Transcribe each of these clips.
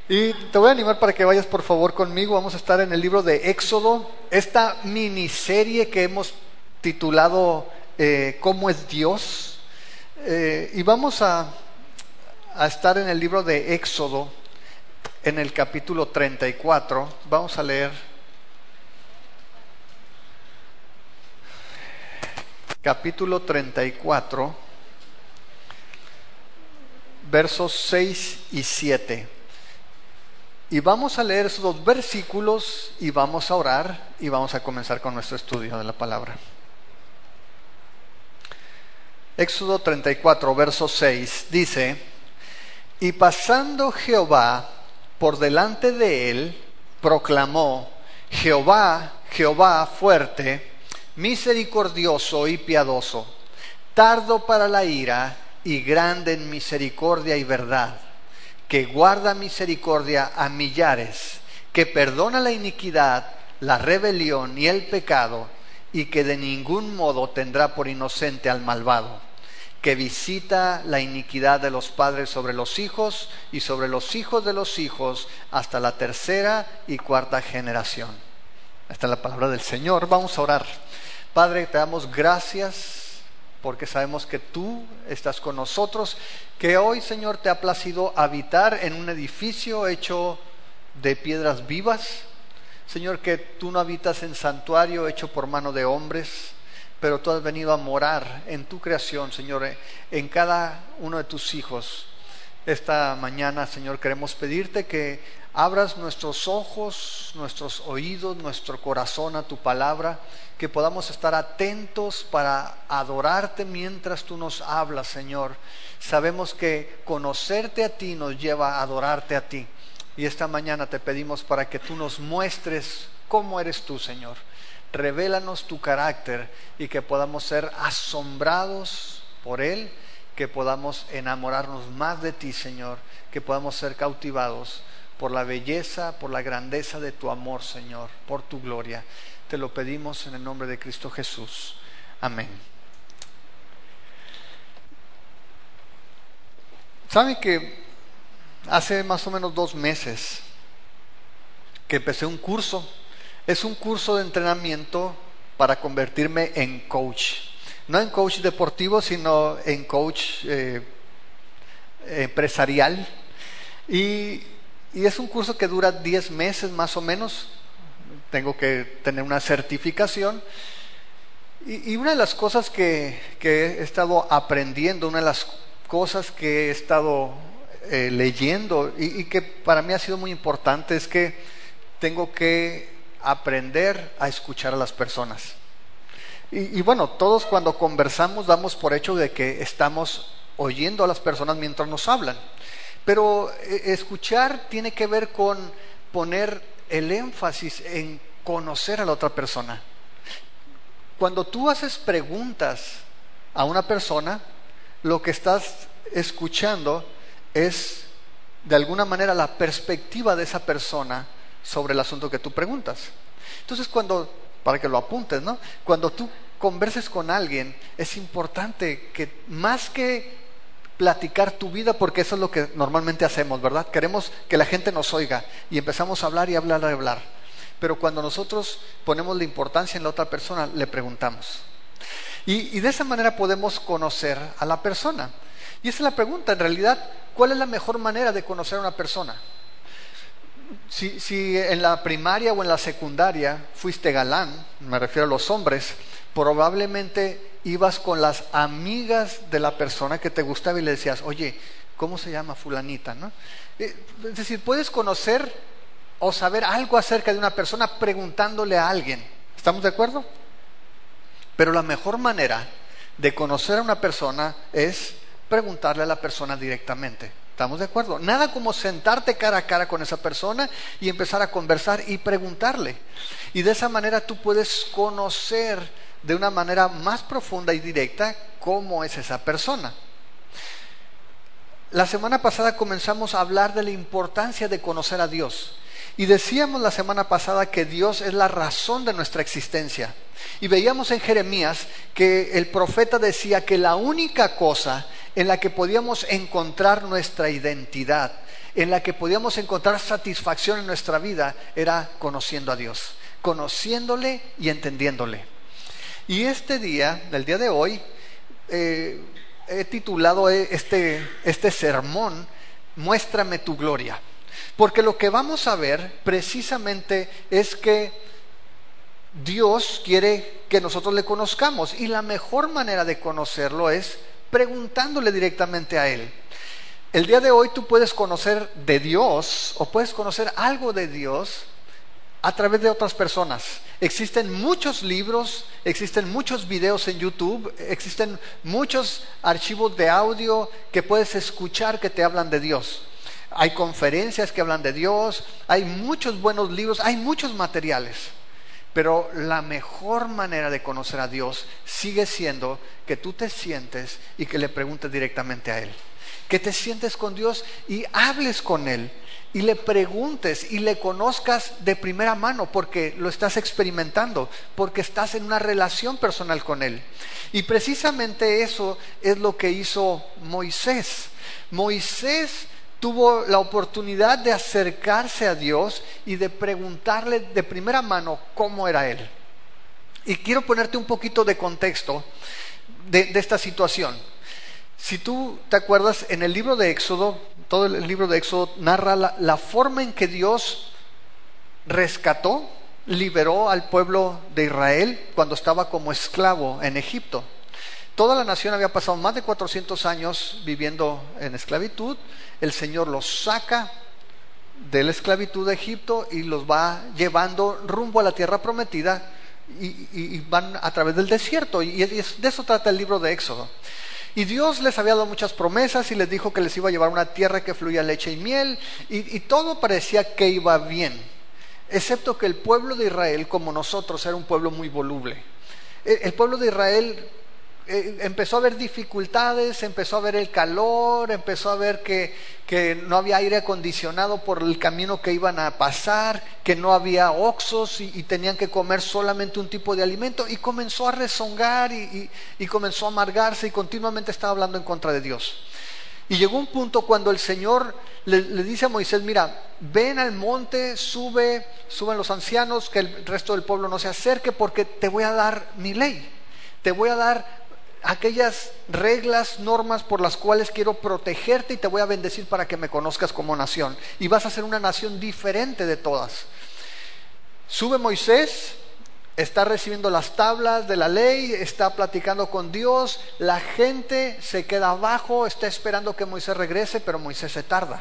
Y te voy a animar para que vayas por favor conmigo. Vamos a estar en el libro de Éxodo, esta miniserie que hemos titulado ¿Cómo es Dios? Y vamos a estar en el libro de Éxodo, en el capítulo 34. Vamos a leer capítulo 34, versos 6 y 7. Y vamos a leer esos dos versículos y vamos a orar y vamos a comenzar con nuestro estudio de la palabra. Éxodo 34, verso 6 dice: Y pasando Jehová por delante de él, proclamó: Jehová, Jehová fuerte, misericordioso y piadoso, tardo para la ira y grande en misericordia y verdad, que guarda misericordia a millares, que perdona la iniquidad, la rebelión y el pecado, y que de ningún modo tendrá por inocente al malvado, que visita la iniquidad de los padres sobre los hijos y sobre los hijos de los hijos hasta la tercera y cuarta generación. Esta es la palabra del Señor. Vamos a orar. Padre, te damos gracias porque sabemos que tú estás con nosotros, que hoy, Señor, te ha placido habitar en un edificio hecho de piedras vivas. Señor, que tú no habitas en santuario hecho por mano de hombres, pero tú has venido a morar en tu creación, Señor, en cada uno de tus hijos. Esta mañana, Señor, queremos pedirte que abras nuestros ojos, nuestros oídos, nuestro corazón a tu palabra, que podamos estar atentos para adorarte mientras tú nos hablas, Señor. Sabemos que conocerte a ti nos lleva a adorarte a ti. Y esta mañana te pedimos para que tú nos muestres cómo eres tú, Señor. Revélanos tu carácter y que podamos ser asombrados por él, que podamos enamorarnos más de ti, Señor, que podamos ser cautivados por la belleza, por la grandeza de tu amor, Señor, por tu gloria. Te lo pedimos en el nombre de Cristo Jesús. Amén. ¿Saben que hace más o menos 2 meses que empecé un curso? Es un curso de entrenamiento para convertirme en coach. No en coach deportivo, sino en coach empresarial. Y es un curso que dura 10 meses más o menos. Tengo que tener una certificación. Y una de las cosas que he estado aprendiendo, una de las cosas que he estado leyendo y que para mí ha sido muy importante, es que tengo que aprender a escuchar a las personas. Y bueno, todos cuando conversamos damos por hecho de que estamos oyendo a las personas mientras nos hablan. Pero escuchar tiene que ver con poner el énfasis en conocer a la otra persona. Cuando tú haces preguntas a una persona, lo que estás escuchando es de alguna manera la perspectiva de esa persona sobre el asunto que tú preguntas. Entonces, para que lo apuntes, ¿no? Cuando tú converses con alguien, es importante que más que platicar tu vida, porque eso es lo que normalmente hacemos, ¿verdad? Queremos que la gente nos oiga y empezamos a hablar y hablar y hablar. Pero cuando nosotros ponemos la importancia en la otra persona, le preguntamos. Y de esa manera podemos conocer a la persona. Y esa es la pregunta, en realidad, ¿cuál es la mejor manera de conocer a una persona? Si en la primaria o en la secundaria fuiste galán, me refiero a los hombres, probablemente ibas con las amigas de la persona que te gustaba y le decías: oye, ¿cómo se llama fulanita? ¿No? Es decir, puedes conocer o saber algo acerca de una persona preguntándole a alguien. ¿Estamos de acuerdo? Pero la mejor manera de conocer a una persona es preguntarle a la persona directamente. ¿Estamos de acuerdo? Nada como sentarte cara a cara con esa persona y empezar a conversar y preguntarle. Y de esa manera tú puedes conocer de una manera más profunda y directa cómo es esa persona. La semana pasada comenzamos a hablar de la importancia de conocer a Dios. Y decíamos la semana pasada que Dios es la razón de nuestra existencia. Y veíamos en Jeremías que el profeta decía que la única cosa en la que podíamos encontrar nuestra identidad en la que podíamos encontrar satisfacción en nuestra vida era conociendo a Dios, conociéndole y entendiéndole. Y el día de hoy, he titulado este sermón, Muéstrame tu gloria. Porque lo que vamos a ver precisamente es que Dios quiere que nosotros le conozcamos, y la mejor manera de conocerlo es preguntándole directamente a Él. El día de hoy tú puedes conocer de Dios o puedes conocer algo de Dios a través de otras personas. Existen muchos libros, existen muchos videos en YouTube, existen muchos archivos de audio que puedes escuchar que te hablan de Dios. Hay conferencias que hablan de Dios, hay muchos buenos libros, hay muchos materiales. Pero la mejor manera de conocer a Dios sigue siendo que tú te sientes y que le preguntes directamente a Él. Que te sientes con Dios y hables con Él y le preguntes y le conozcas de primera mano, porque lo estás experimentando, porque estás en una relación personal con Él. Y precisamente eso es lo que hizo Moisés. Moisés tuvo la oportunidad de acercarse a Dios y de preguntarle de primera mano cómo era Él. Y quiero ponerte un poquito de contexto de esta situación. Si tú te acuerdas, en el libro de Éxodo, todo el libro de Éxodo narra la forma en que Dios rescató, liberó al pueblo de Israel cuando estaba como esclavo en Egipto. Toda la nación había pasado más de 400 años viviendo en esclavitud. El Señor los saca de la esclavitud de Egipto y los va llevando rumbo a la tierra prometida, y van a través del desierto. Y de eso trata el libro de Éxodo. Y Dios les había dado muchas promesas y les dijo que les iba a llevar a una tierra que fluía leche y miel, y todo parecía que iba bien, excepto que el pueblo de Israel, como nosotros, era un pueblo muy voluble. El pueblo de Israel empezó a ver dificultades, empezó a ver el calor, empezó a ver que no había aire acondicionado por el camino que iban a pasar, que no había Oxxos y tenían que comer solamente un tipo de alimento, y comenzó a rezongar y comenzó a amargarse y continuamente estaba hablando en contra de Dios. Y llegó un punto cuando el Señor le dice a Moisés: mira, ven al monte, suben los ancianos, que el resto del pueblo no se acerque, porque te voy a dar mi ley, te voy a dar aquellas reglas, normas por las cuales quiero protegerte, y te voy a bendecir para que me conozcas como nación, y vas a ser una nación diferente de todas. Sube Moisés, está recibiendo las tablas de la ley, está platicando con Dios, la gente se queda abajo, está esperando que Moisés regrese, pero Moisés se tarda.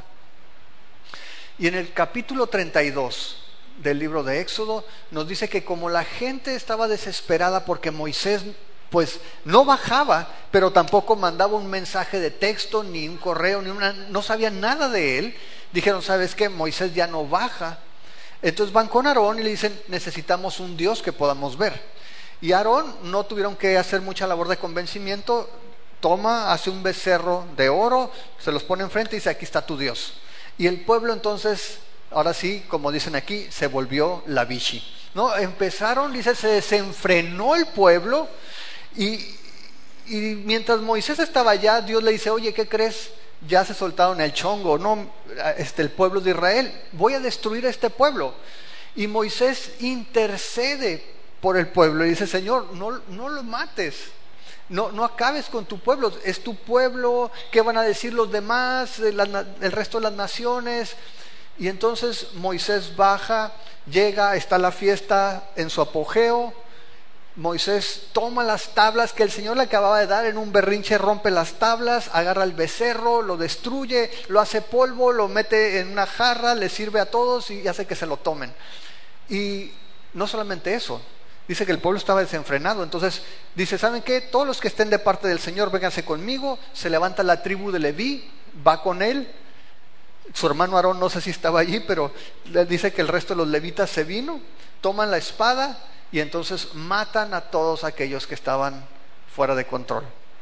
Y en el capítulo 32 del libro de Éxodo nos dice que como la gente estaba desesperada porque Moisés pues no bajaba, pero tampoco mandaba un mensaje de texto, ni un correo, no sabían nada de él, dijeron: ¿sabes qué? Moisés ya no baja. Entonces van con Aarón y le dicen: necesitamos un Dios que podamos ver. Y Aarón, no tuvieron que hacer mucha labor de convencimiento, hace un becerro de oro, se los pone enfrente y dice: aquí está tu Dios. Y el pueblo entonces, ahora sí, como dicen aquí, se volvió la bichi, ¿no? Empezaron, dice, se desenfrenó el pueblo. Y mientras Moisés estaba allá, Dios le dice: oye, ¿qué crees? Ya se soltaron el chongo, ¿no? El pueblo de Israel, voy a destruir a este pueblo. Y Moisés intercede por el pueblo y dice: Señor, no lo mates, no acabes con tu pueblo, es tu pueblo, ¿qué van a decir los demás, el resto de las naciones? Y entonces Moisés baja, llega, está la fiesta en su apogeo. Moisés toma las tablas que el Señor le acababa de dar, en un berrinche rompe las tablas, agarra el becerro, lo destruye, lo hace polvo, lo mete en una jarra, le sirve a todos y hace que se lo tomen. Y no solamente eso, dice que el pueblo estaba desenfrenado. Entonces dice: ¿saben qué? Todos los que estén de parte del Señor, vénganse conmigo. Se levanta la tribu de Leví, va con él. Su hermano Aarón no sé si estaba allí, pero dice que el resto de los levitas se vino, toman la espada y entonces matan a todos aquellos que estaban fuera de control.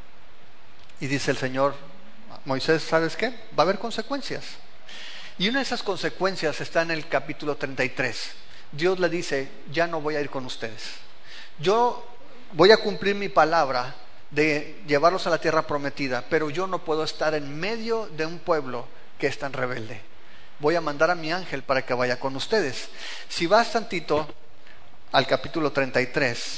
Y dice el Señor: Moisés, ¿sabes qué? Va a haber consecuencias. Y una de esas consecuencias está en el capítulo 33. Dios le dice: ya no voy a ir con ustedes. Yo voy a cumplir mi palabra de llevarlos a la tierra prometida, pero yo no puedo estar en medio de un pueblo que es tan rebelde. voy a mandar a mi ángel para que vaya con ustedes. Si vas tantito al capítulo 33,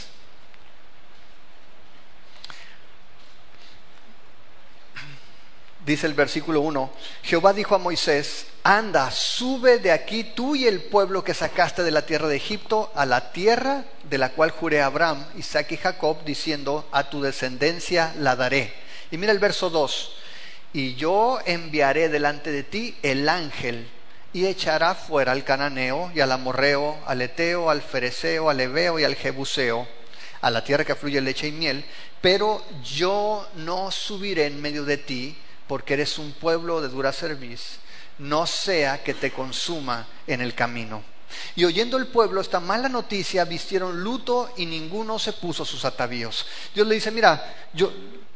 dice el versículo 1, Jehová dijo a Moisés, anda, sube de aquí tú y el pueblo que sacaste de la tierra de Egipto a la tierra de la cual juré a Abraham, Isaac y Jacob, diciendo, a tu descendencia la daré. Y mira el verso 2, y yo enviaré delante de ti el ángel, y echará fuera al cananeo, y al amorreo, al eteo, al fereceo, al heveo y al jebuseo, a la tierra que fluye leche y miel, pero yo no subiré en medio de ti, porque eres un pueblo de dura cerviz, no sea que te consuma en el camino. Y oyendo el pueblo esta mala noticia, vistieron luto y ninguno se puso sus atavíos. Dios le dice, mira, yo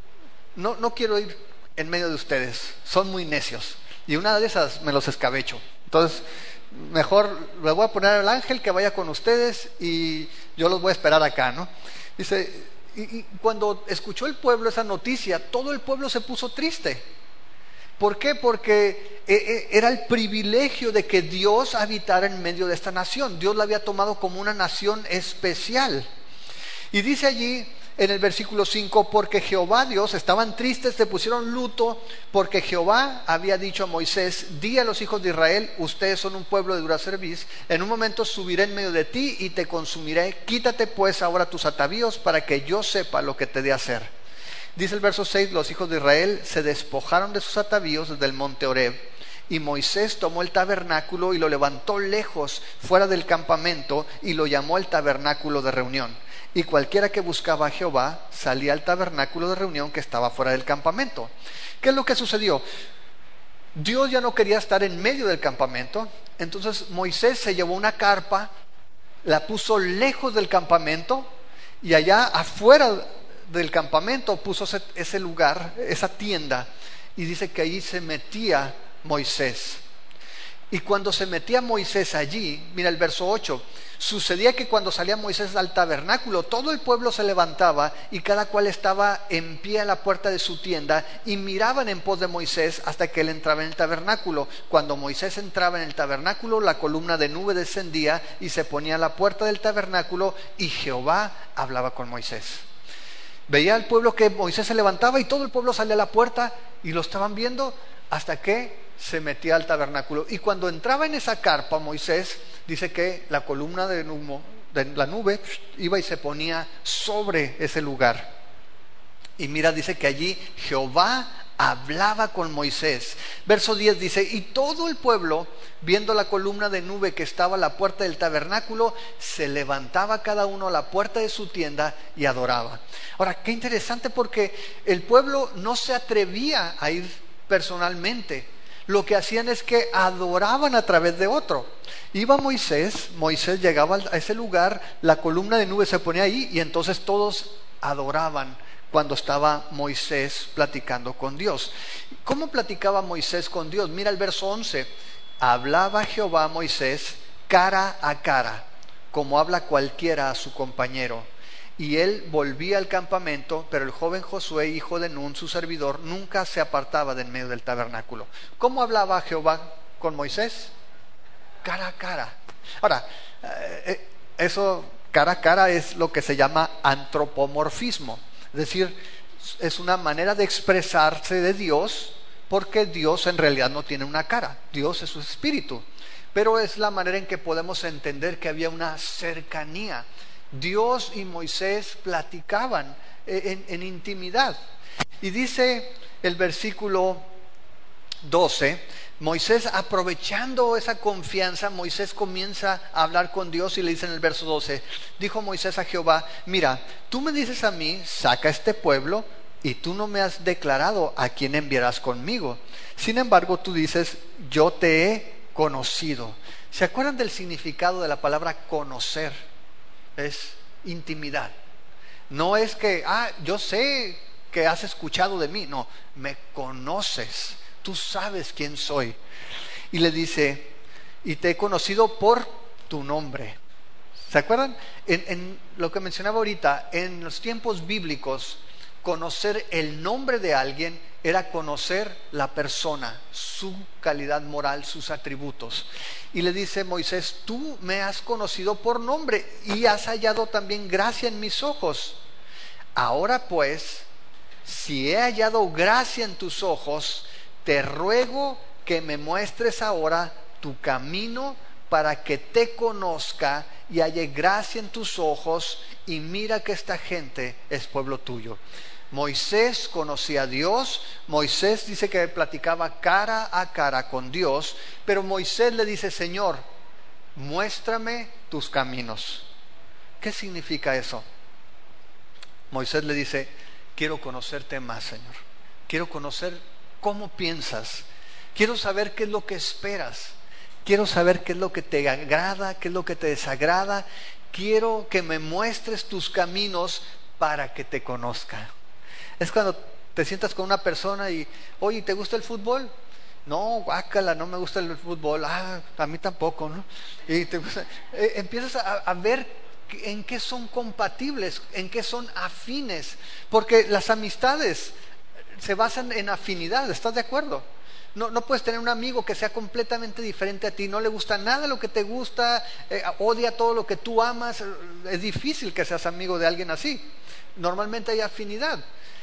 no quiero ir en medio de ustedes, son muy necios, y una de esas me los escabecho. Entonces, mejor le voy a poner al ángel que vaya con ustedes y yo los voy a esperar acá, ¿no? Dice, y cuando escuchó el pueblo esa noticia, todo el pueblo se puso triste. ¿Por qué? Porque era el privilegio de que Dios habitara en medio de esta nación. Dios la había tomado como una nación especial. Y dice allí en el versículo 5, porque Jehová Dios, estaban tristes, se pusieron luto, porque Jehová había dicho a Moisés, di a los hijos de Israel, ustedes son un pueblo de dura cerviz, en un momento subiré en medio de ti y te consumiré, quítate pues ahora tus atavíos para que yo sepa lo que te de hacer. Dice el verso 6, los hijos de Israel se despojaron de sus atavíos desde el monte Horeb, y Moisés tomó el tabernáculo y lo levantó lejos, fuera del campamento, y lo llamó el tabernáculo de reunión. Y cualquiera que buscaba a Jehová salía al tabernáculo de reunión que estaba fuera del campamento. ¿Qué es lo que sucedió? Dios ya no quería estar en medio del campamento, entonces Moisés se llevó una carpa, la puso lejos del campamento, y allá afuera del campamento puso ese lugar, esa tienda, y dice que allí se metía Moisés. Y cuando se metía Moisés allí, mira el verso 8, sucedía que cuando salía Moisés al tabernáculo, todo el pueblo se levantaba y cada cual estaba en pie a la puerta de su tienda y miraban en pos de Moisés hasta que él entraba en el tabernáculo. Cuando Moisés entraba en el tabernáculo, la columna de nube descendía y se ponía a la puerta del tabernáculo y Jehová hablaba con Moisés. Veía al pueblo que Moisés se levantaba y todo el pueblo salía a la puerta y lo estaban viendo hasta que se metía al tabernáculo. Y cuando entraba en esa carpa Moisés, dice que la columna de la nube iba y se ponía sobre ese lugar. Y mira, dice que allí Jehová hablaba con Moisés. Verso 10 dice, y todo el pueblo, viendo la columna de nube que estaba a la puerta del tabernáculo, se levantaba cada uno a la puerta de su tienda y adoraba. Ahora, qué interesante, porque el pueblo no se atrevía a ir personalmente. Lo que hacían es que adoraban a través de otro. Iba Moisés llegaba a ese lugar, la columna de nube se ponía ahí y entonces todos adoraban cuando estaba Moisés platicando con Dios. ¿Cómo platicaba Moisés con Dios? Mira el verso 11. Hablaba Jehová a Moisés cara a cara, como habla cualquiera a su compañero. Y él volvía al campamento, pero el joven Josué, hijo de Nun, su servidor, nunca se apartaba de en medio del tabernáculo. ¿Cómo hablaba Jehová con Moisés? Cara a cara. Ahora, eso cara a cara es lo que se llama antropomorfismo. Es decir, es una manera de expresarse de Dios, porque Dios en realidad no tiene una cara. Dios es su espíritu. Pero es la manera en que podemos entender que había una cercanía. Dios y Moisés platicaban en intimidad. Y dice el versículo 12, Moisés, aprovechando esa confianza, Moisés comienza a hablar con Dios y le dice en el verso 12, dijo Moisés a Jehová, mira, tú me dices a mí, saca este pueblo, y tú no me has declarado a quién enviarás conmigo. Sin embargo, tú dices, yo te he conocido. ¿Se acuerdan del significado de la palabra conocer? Es intimidad. No es que, yo sé que has escuchado de mí. No, me conoces. Tú sabes quién soy. Y le dice, y te he conocido por tu nombre. ¿Se acuerdan? En lo que mencionaba ahorita, en los tiempos bíblicos, conocer el nombre de alguien era conocer la persona, su calidad moral, sus atributos. Y le dice Moisés, tú me has conocido por nombre y has hallado también gracia en mis ojos. Ahora pues, si he hallado gracia en tus ojos, te ruego que me muestres ahora tu camino para que te conozca y halle gracia en tus ojos, y mira que esta gente es pueblo tuyo. Moisés conocía a Dios. Moisés dice que platicaba cara a cara con Dios, pero Moisés le dice, Señor, muéstrame tus caminos. ¿Qué significa eso? Moisés le dice, quiero conocerte más, Señor. Quiero conocer cómo piensas. Quiero saber qué es lo que esperas. Quiero saber qué es lo que te agrada, qué es lo que te desagrada. Quiero que me muestres tus caminos para que te conozca. Es cuando te sientas con una persona y, oye, ¿te gusta el fútbol? No, guácala, no me gusta el fútbol. Ah, a mí tampoco, ¿no? Y empiezas a ver en qué son compatibles, en qué son afines, porque las amistades se basan en afinidad, ¿estás de acuerdo? No puedes tener un amigo que sea completamente diferente a ti, no le gusta nada lo que te gusta, odia todo lo que tú amas. Es difícil que seas amigo de alguien así. Normalmente hay afinidad.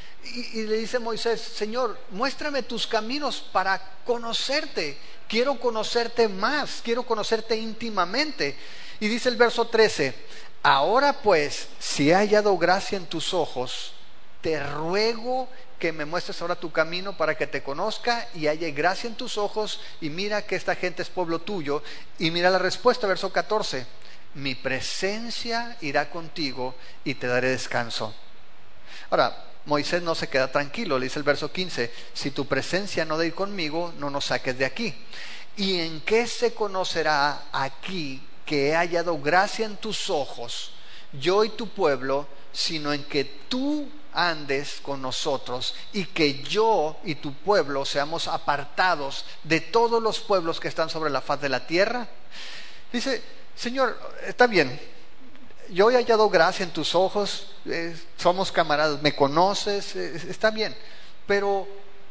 Y le dice Moisés, Señor, muéstrame tus caminos para conocerte. Quiero conocerte más, quiero conocerte íntimamente. Y dice el verso 13, ahora pues, si he hallado gracia en tus ojos, te ruego que me muestres ahora tu camino para que te conozca y halle gracia en tus ojos, y mira que esta gente es pueblo tuyo. Y mira la respuesta, verso 14, mi presencia irá contigo y te daré descanso. Ahora, Moisés no se queda tranquilo, le dice el verso 15, si tu presencia no de ir conmigo, no nos saques de aquí. ¿Y en qué se conocerá aquí que he hallado gracia en tus ojos, yo y tu pueblo, sino en que tú andes con nosotros y que yo y tu pueblo seamos apartados de todos los pueblos que están sobre la faz de la tierra? Dice, Señor, está bien, yo he hallado gracia en tus ojos, somos camaradas, me conoces, está bien, pero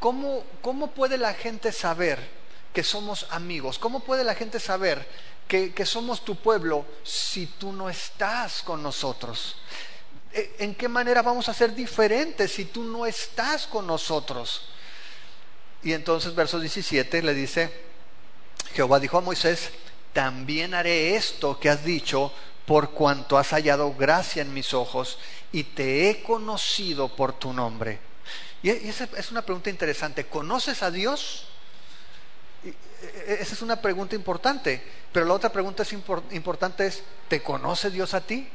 ¿cómo puede la gente saber que somos amigos? ¿Cómo puede la gente saber que somos tu pueblo si tú no estás con nosotros? ¿En qué manera vamos a ser diferentes si tú no estás con nosotros? Y entonces verso 17 le dice, Jehová dijo a Moisés, también haré esto que has dicho, por cuanto has hallado gracia en mis ojos y te he conocido por tu nombre. Y esa es una pregunta interesante. ¿Conoces a Dios? Esa es una pregunta importante. Pero la otra pregunta importante es, ¿te conoce Dios a ti?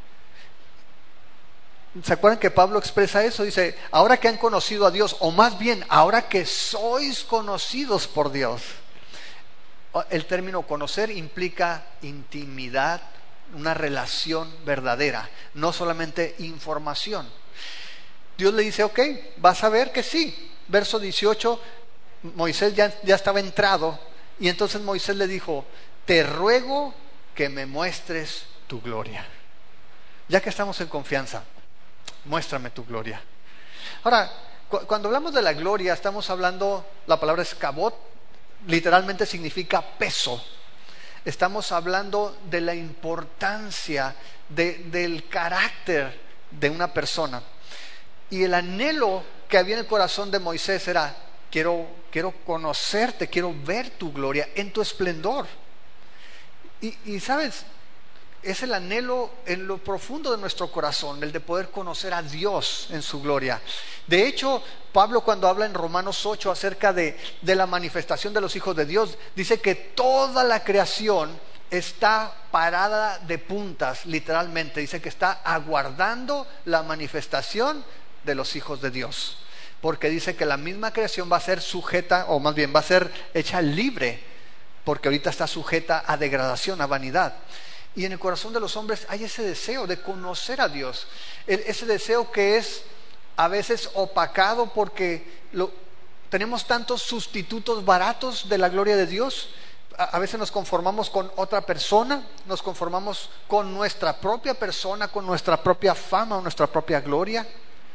¿Se acuerdan que Pablo expresa eso? Dice, ahora que han conocido a Dios, o más bien, ahora que sois conocidos por Dios. El término conocer implica intimidad, una relación verdadera, no solamente información. Dios le dice, ok, vas a ver que sí. Verso 18, Moisés ya estaba entrado, y entonces Moisés le dijo, te ruego que me muestres tu gloria. Ya que estamos en confianza, muéstrame tu gloria. Ahora, cuando hablamos de la gloria, estamos hablando, la palabra es kabod, literalmente significa peso. Estamos hablando de la importancia del carácter de una persona. Y el anhelo que había en el corazón de Moisés era, quiero conocerte, quiero ver tu gloria en tu esplendor. Y sabes, es el anhelo en lo profundo de nuestro corazón, el de poder conocer a Dios en su gloria. De hecho, Pablo, cuando habla en Romanos 8 acerca de la manifestación de los hijos de Dios, dice que toda la creación está parada de puntas, literalmente. Dice que está aguardando la manifestación de los hijos de Dios, porque dice que la misma creación va a ser sujeta, o más bien va a ser hecha libre, porque ahorita está sujeta a degradación, a vanidad. Y en el corazón de los hombres hay ese deseo de conocer a Dios, ese deseo que es a veces opacado porque tenemos tantos sustitutos baratos de la gloria de Dios. A veces nos conformamos con otra persona, nos conformamos con nuestra propia persona, con nuestra propia fama o nuestra propia gloria.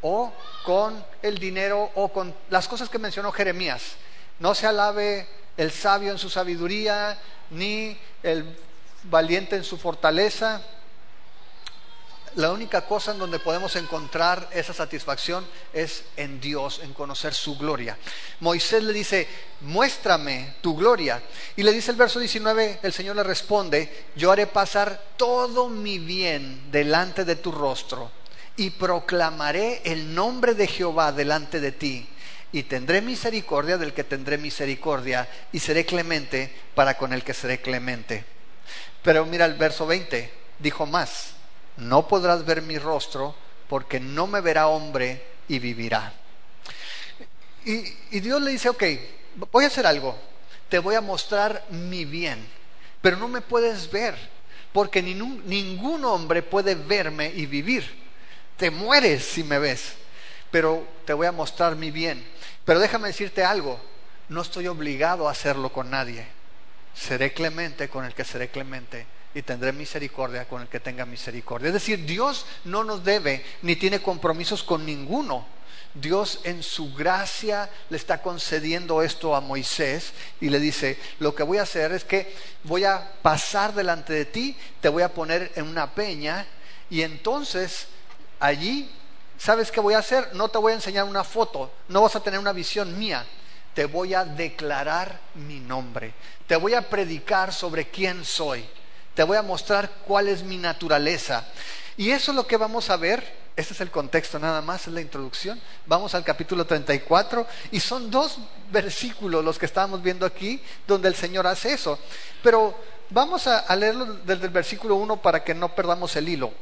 o con el dinero o con las cosas que mencionó Jeremías. No se alabe el sabio en su sabiduría, ni el valiente en su fortaleza. La única cosa en donde podemos encontrar esa satisfacción es en Dios, en conocer su gloria. Moisés le dice, muéstrame tu gloria. Y le dice el verso 19, el Señor le responde, yo haré pasar todo mi bien delante de tu rostro y proclamaré el nombre de Jehová delante de ti. Y tendré misericordia del que tendré misericordia y seré clemente para con el que seré clemente. Pero mira el verso 20, dijo más. No podrás ver mi rostro porque no me verá hombre y vivirá. Y Dios le dice, ok, voy a hacer algo, te voy a mostrar mi bien, pero no me puedes ver porque ningún hombre puede verme y vivir. Te mueres si me ves, pero te voy a mostrar mi bien. Pero déjame decirte algo, no estoy obligado a hacerlo con nadie. Seré clemente con el que seré clemente y tendré misericordia con el que tenga misericordia. Es decir, Dios no nos debe ni tiene compromisos con ninguno. Dios en su gracia le está concediendo esto a Moisés y le dice, lo que voy a hacer es que voy a pasar delante de ti, te voy a poner en una peña y entonces allí, ¿sabes qué voy a hacer? No te voy a enseñar una foto, no vas a tener una visión mía. Te voy a declarar mi nombre, te voy a predicar sobre quién soy, te voy a mostrar cuál es mi naturaleza. Y eso es lo que vamos a ver. Este es el contexto nada más, es la introducción. Vamos al capítulo 34 y son 2 versículos los que estábamos viendo aquí donde el Señor hace eso. Pero vamos a leerlo desde el versículo 1 para que no perdamos el hilo.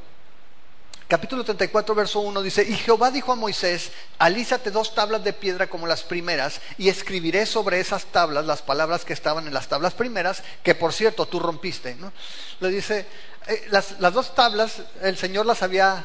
Capítulo 34, verso 1 dice, y Jehová dijo a Moisés, alízate 2 tablas de piedra como las primeras, y escribiré sobre esas tablas las palabras que estaban en las tablas primeras, que por cierto tú rompiste, ¿no? Le dice, las 2 tablas el Señor las había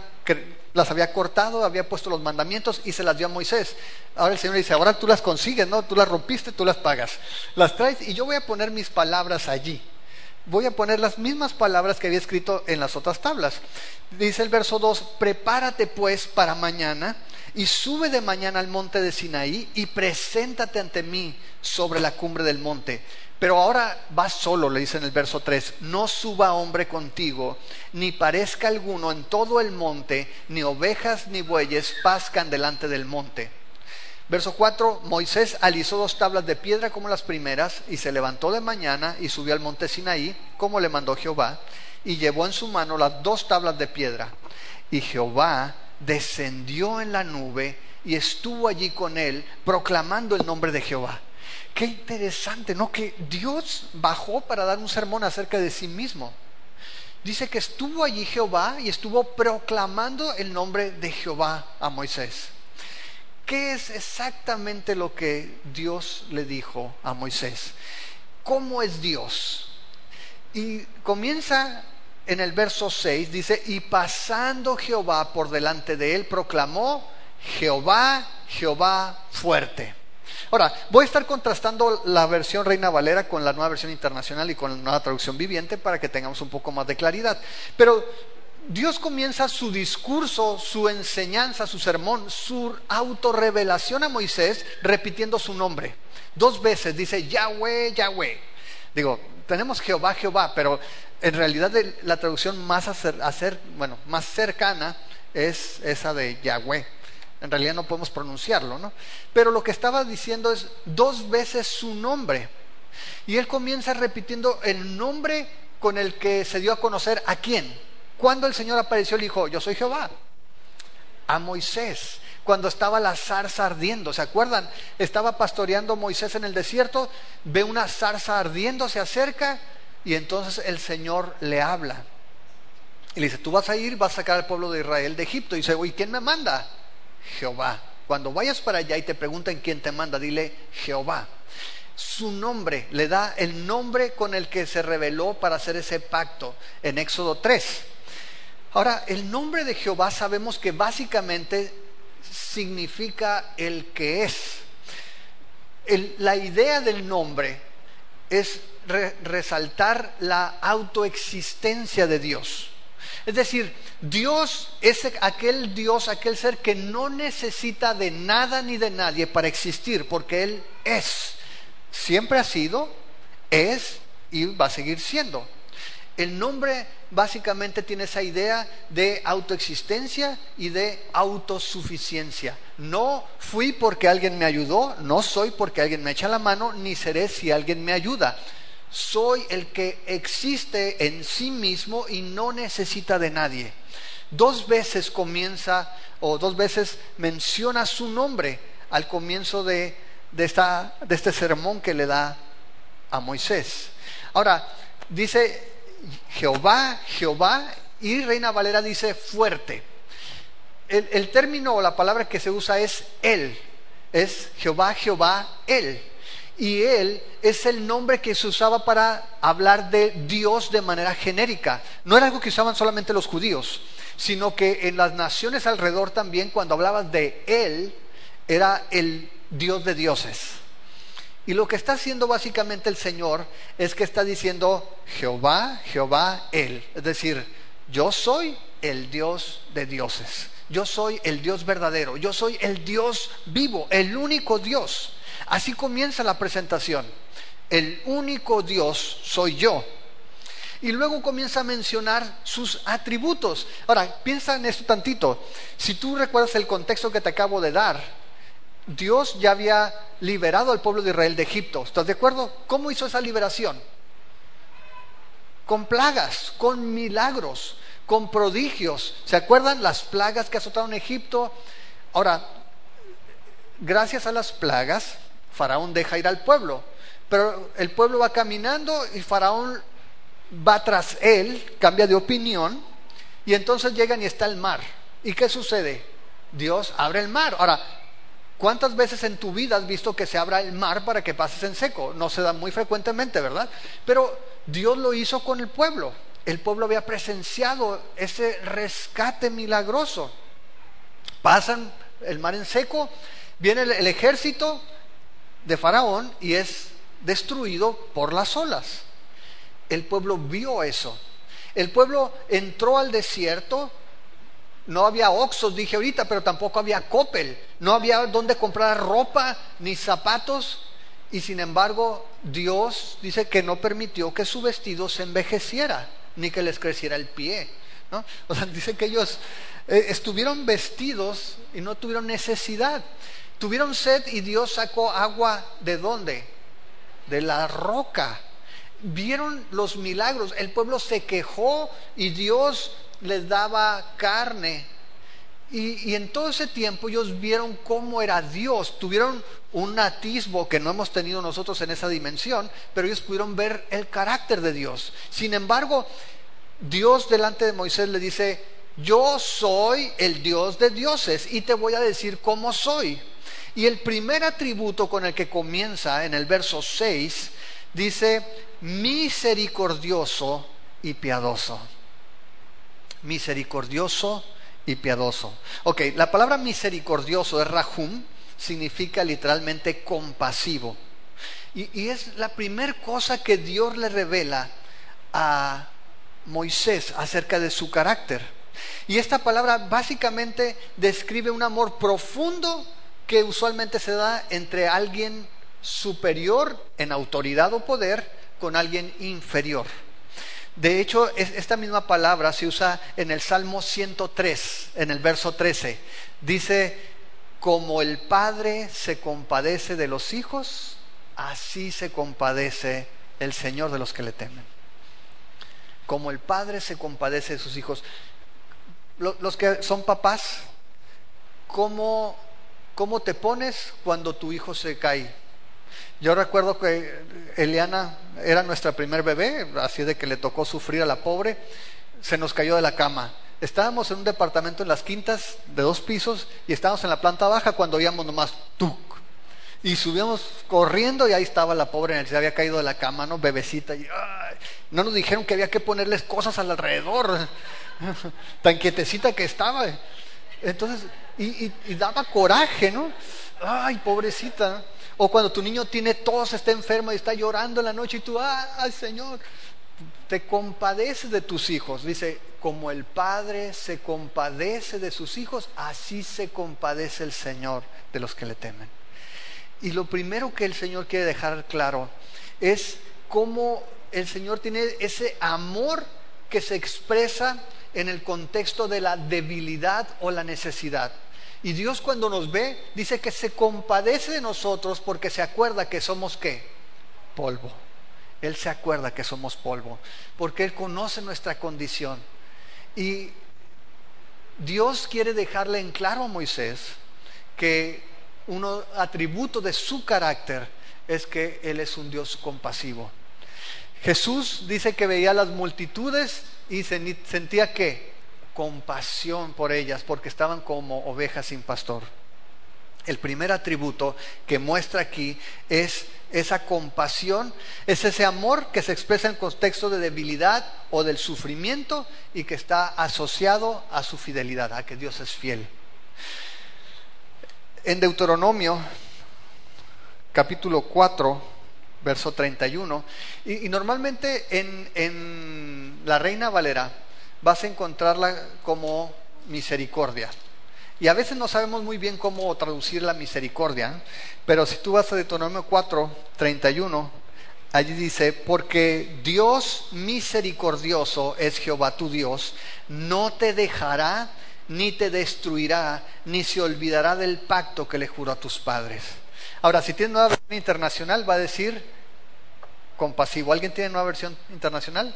cortado, había puesto los mandamientos y se las dio a Moisés. Ahora el Señor dice, ahora tú las consigues, ¿no? Tú las rompiste, tú las pagas. Las traes y yo voy a poner mis palabras allí. Voy a poner las mismas palabras que había escrito en las otras tablas. Dice el verso 2, prepárate pues para mañana y sube de mañana al monte de Sinaí y preséntate ante mí sobre la cumbre del monte. Pero ahora vas solo, le dice en el verso 3, no suba hombre contigo, ni parezca alguno en todo el monte, ni ovejas ni bueyes pascan delante del monte. Verso 4, Moisés alisó 2 tablas de piedra como las primeras y se levantó de mañana y subió al monte Sinaí como le mandó Jehová y llevó en su mano las 2 tablas de piedra. Y Jehová descendió en la nube y estuvo allí con él proclamando el nombre de Jehová. Qué interesante, ¿no? Que Dios bajó para dar un sermón acerca de sí mismo. Dice que estuvo allí Jehová y estuvo proclamando el nombre de Jehová a Moisés. ¿Qué es exactamente lo que Dios le dijo a Moisés? ¿Cómo es Dios? Y comienza en el verso 6, dice, y pasando Jehová por delante de él, proclamó, Jehová, Jehová fuerte. Ahora, voy a estar contrastando la versión Reina Valera con la nueva versión internacional y con la nueva traducción viviente para que tengamos un poco más de claridad. Pero Dios comienza su discurso, su enseñanza, su sermón, su autorrevelación a Moisés repitiendo su nombre. 2 veces dice Yahweh, Yahweh. Digo, tenemos Jehová, Jehová, pero en realidad la traducción más cercana es esa de Yahweh. En realidad no podemos pronunciarlo, ¿no? Pero lo que estaba diciendo es 2 veces su nombre. Y él comienza repitiendo el nombre con el que se dio a conocer a quién. Cuando el Señor apareció, le dijo, yo soy Jehová. A Moisés, cuando estaba la zarza ardiendo, ¿se acuerdan? Estaba pastoreando Moisés en el desierto, ve una zarza ardiendo, se acerca y entonces el Señor le habla. Y le dice, tú vas a ir, vas a sacar al pueblo de Israel de Egipto. Y dice, ¿y quién me manda? Jehová. Cuando vayas para allá y te pregunten quién te manda, dile Jehová. Su nombre, le da el nombre con el que se reveló para hacer ese pacto en Éxodo 3. Ahora, el nombre de Jehová sabemos que básicamente significa el que es. La idea del nombre es resaltar la autoexistencia de Dios. Es decir, Dios es aquel Dios, aquel ser que no necesita de nada ni de nadie para existir, porque Él es. Siempre ha sido, es y va a seguir siendo. El nombre básicamente tiene esa idea de autoexistencia y de autosuficiencia. No fui porque alguien me ayudó, no soy porque alguien me echa la mano, ni seré si alguien me ayuda. Soy el que existe en sí mismo y no necesita de nadie. 2 veces comienza, o 2 veces menciona su nombre al comienzo de este sermón que le da a Moisés. Ahora, dice Jehová, Jehová, y Reina Valera dice fuerte. El término o la palabra que se usa es Él, es Jehová, Jehová, Él. Y Él es el nombre que se usaba para hablar de Dios de manera genérica. No era algo que usaban solamente los judíos, sino que en las naciones alrededor también, cuando hablaban de Él, era el Dios de dioses. Y lo que está haciendo básicamente el Señor es que está diciendo Jehová, Jehová, Él. Es decir, yo soy el Dios de dioses. Yo soy el Dios verdadero. Yo soy el Dios vivo, el único Dios. Así comienza la presentación. El único Dios soy yo. Y luego comienza a mencionar sus atributos. Ahora, piensa en esto tantito. Si tú recuerdas el contexto que te acabo de dar, Dios ya había liberado al pueblo de Israel de Egipto. ¿Estás de acuerdo? ¿Cómo hizo esa liberación? Con plagas, con milagros, con prodigios. ¿Se acuerdan las plagas que azotaron Egipto? Ahora, gracias a las plagas, Faraón deja ir al pueblo, pero el pueblo va caminando y Faraón va tras él, cambia de opinión, y entonces llegan y está el mar. ¿Y qué sucede? Dios abre el mar. Ahora, ¿cuántas veces en tu vida has visto que se abra el mar para que pases en seco? No se da muy frecuentemente, ¿verdad? Pero Dios lo hizo con el pueblo. El pueblo había presenciado ese rescate milagroso. Pasan el mar en seco, viene el ejército de Faraón y es destruido por las olas. El pueblo vio eso. El pueblo entró al desierto. No había Oxxos, dije ahorita, pero tampoco había Coppel. No había donde comprar ropa ni zapatos. Y sin embargo, Dios dice que no permitió que su vestido se envejeciera, ni que les creciera el pie, ¿no? O sea, dice que ellos estuvieron vestidos y no tuvieron necesidad. Tuvieron sed y Dios sacó agua, ¿de dónde? De la roca. Vieron los milagros. El pueblo se quejó y Dios les daba carne. Y en todo ese tiempo ellos vieron cómo era Dios. Tuvieron un atisbo que no hemos tenido nosotros en esa dimensión, pero ellos pudieron ver el carácter de Dios. Sin embargo, Dios delante de Moisés le dice: yo soy el Dios de dioses y te voy a decir cómo soy. Y el primer atributo con el que comienza en el verso 6 dice: misericordioso y piadoso. Misericordioso y piadoso. Ok, la palabra misericordioso es rahum, significa literalmente compasivo. Y es la primera cosa que Dios le revela a Moisés acerca de su carácter. Y esta palabra básicamente describe un amor profundo que usualmente se da entre alguien superior en autoridad o poder con alguien inferior. De hecho, esta misma palabra se usa en el Salmo 103, en el verso 13. Dice: como el Padre se compadece de los hijos, así se compadece el Señor de los que le temen. Como el Padre se compadece de sus hijos. Los que son papás, ¿cómo te pones cuando tu hijo se cae? Yo recuerdo que Eliana era nuestra primer bebé, así de que le tocó sufrir a la pobre. Se nos cayó de la cama. Estábamos en un departamento en Las Quintas de 2 pisos y estábamos en la planta baja cuando oíamos nomás ¡tuc! Y subíamos corriendo y ahí estaba la pobre, se había caído de la cama, ¿no? Bebecita. Y ¡ay! No nos dijeron que había que ponerles cosas alrededor, tan quietecita que estaba. Entonces, y daba coraje, ¿no? Ay, pobrecita, ¿no? O cuando tu niño tiene tos, está enfermo y está llorando en la noche y tú, ay Señor, te compadeces de tus hijos. Dice, como el Padre se compadece de sus hijos, así se compadece el Señor de los que le temen. Y lo primero que el Señor quiere dejar claro es cómo el Señor tiene ese amor que se expresa en el contexto de la debilidad o la necesidad. Y Dios, cuando nos ve, dice que se compadece de nosotros porque se acuerda que somos ¿qué? Polvo. Él se acuerda que somos polvo, porque Él conoce nuestra condición. Y Dios quiere dejarle en claro a Moisés que un atributo de su carácter es que Él es un Dios compasivo. Jesús dice que veía las multitudes y sentía ¿qué? Compasión por ellas, porque estaban como ovejas sin pastor. El primer atributo que muestra aquí es esa compasión, es ese amor que se expresa en contexto de debilidad o del sufrimiento y que está asociado a su fidelidad, a que Dios es fiel. En Deuteronomio, capítulo 4, verso 31, y normalmente en la Reina Valera vas a encontrarla como misericordia. Y a veces no sabemos muy bien cómo traducir la misericordia, pero si tú vas a Deuteronomio 4, 31, allí dice, porque Dios misericordioso es Jehová tu Dios, no te dejará, ni te destruirá, ni se olvidará del pacto que le juró a tus padres. Ahora, si tienes nueva versión internacional, va a decir compasivo. ¿Alguien tiene nueva versión internacional?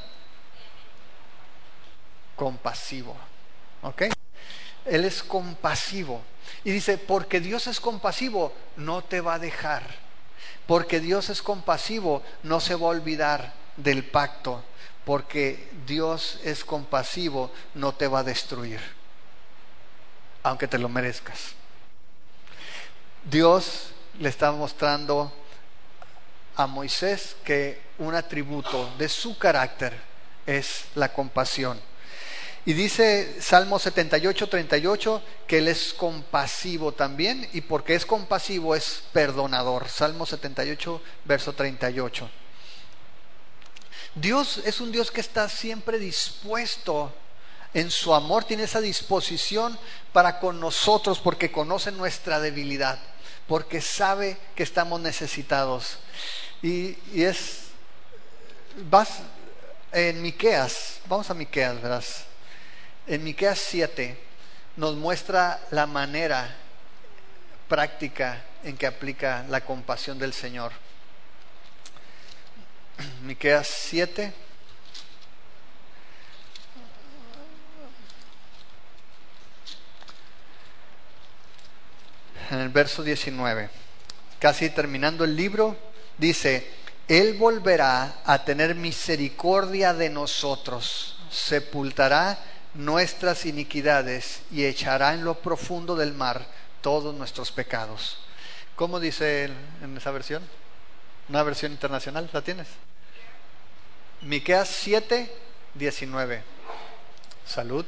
Compasivo. ¿Ok? Él es compasivo. Y dice, porque Dios es compasivo, no te va a dejar. Porque Dios es compasivo, no se va a olvidar del pacto. Porque Dios es compasivo, no te va a destruir, aunque te lo merezcas. Dios le está mostrando a Moisés que un atributo de su carácter es la compasión. Y dice Salmo 78, 38 que Él es compasivo también, y porque es compasivo es perdonador. Salmo 78, verso 38. Dios es un Dios que está siempre dispuesto en su amor, tiene esa disposición para con nosotros porque conoce nuestra debilidad, porque sabe que estamos necesitados. Y vas en Miqueas, vamos a Miqueas, verás. En Miqueas 7 nos muestra la manera práctica en que aplica la compasión del Señor. Miqueas 7. En el verso 19, casi terminando el libro, dice, Él volverá a tener misericordia de nosotros, sepultará nuestras iniquidades y echará en lo profundo del mar todos nuestros pecados. ¿Cómo dice él en esa versión? ¿Una versión internacional? ¿La tienes? Miqueas 7, 19. Salud.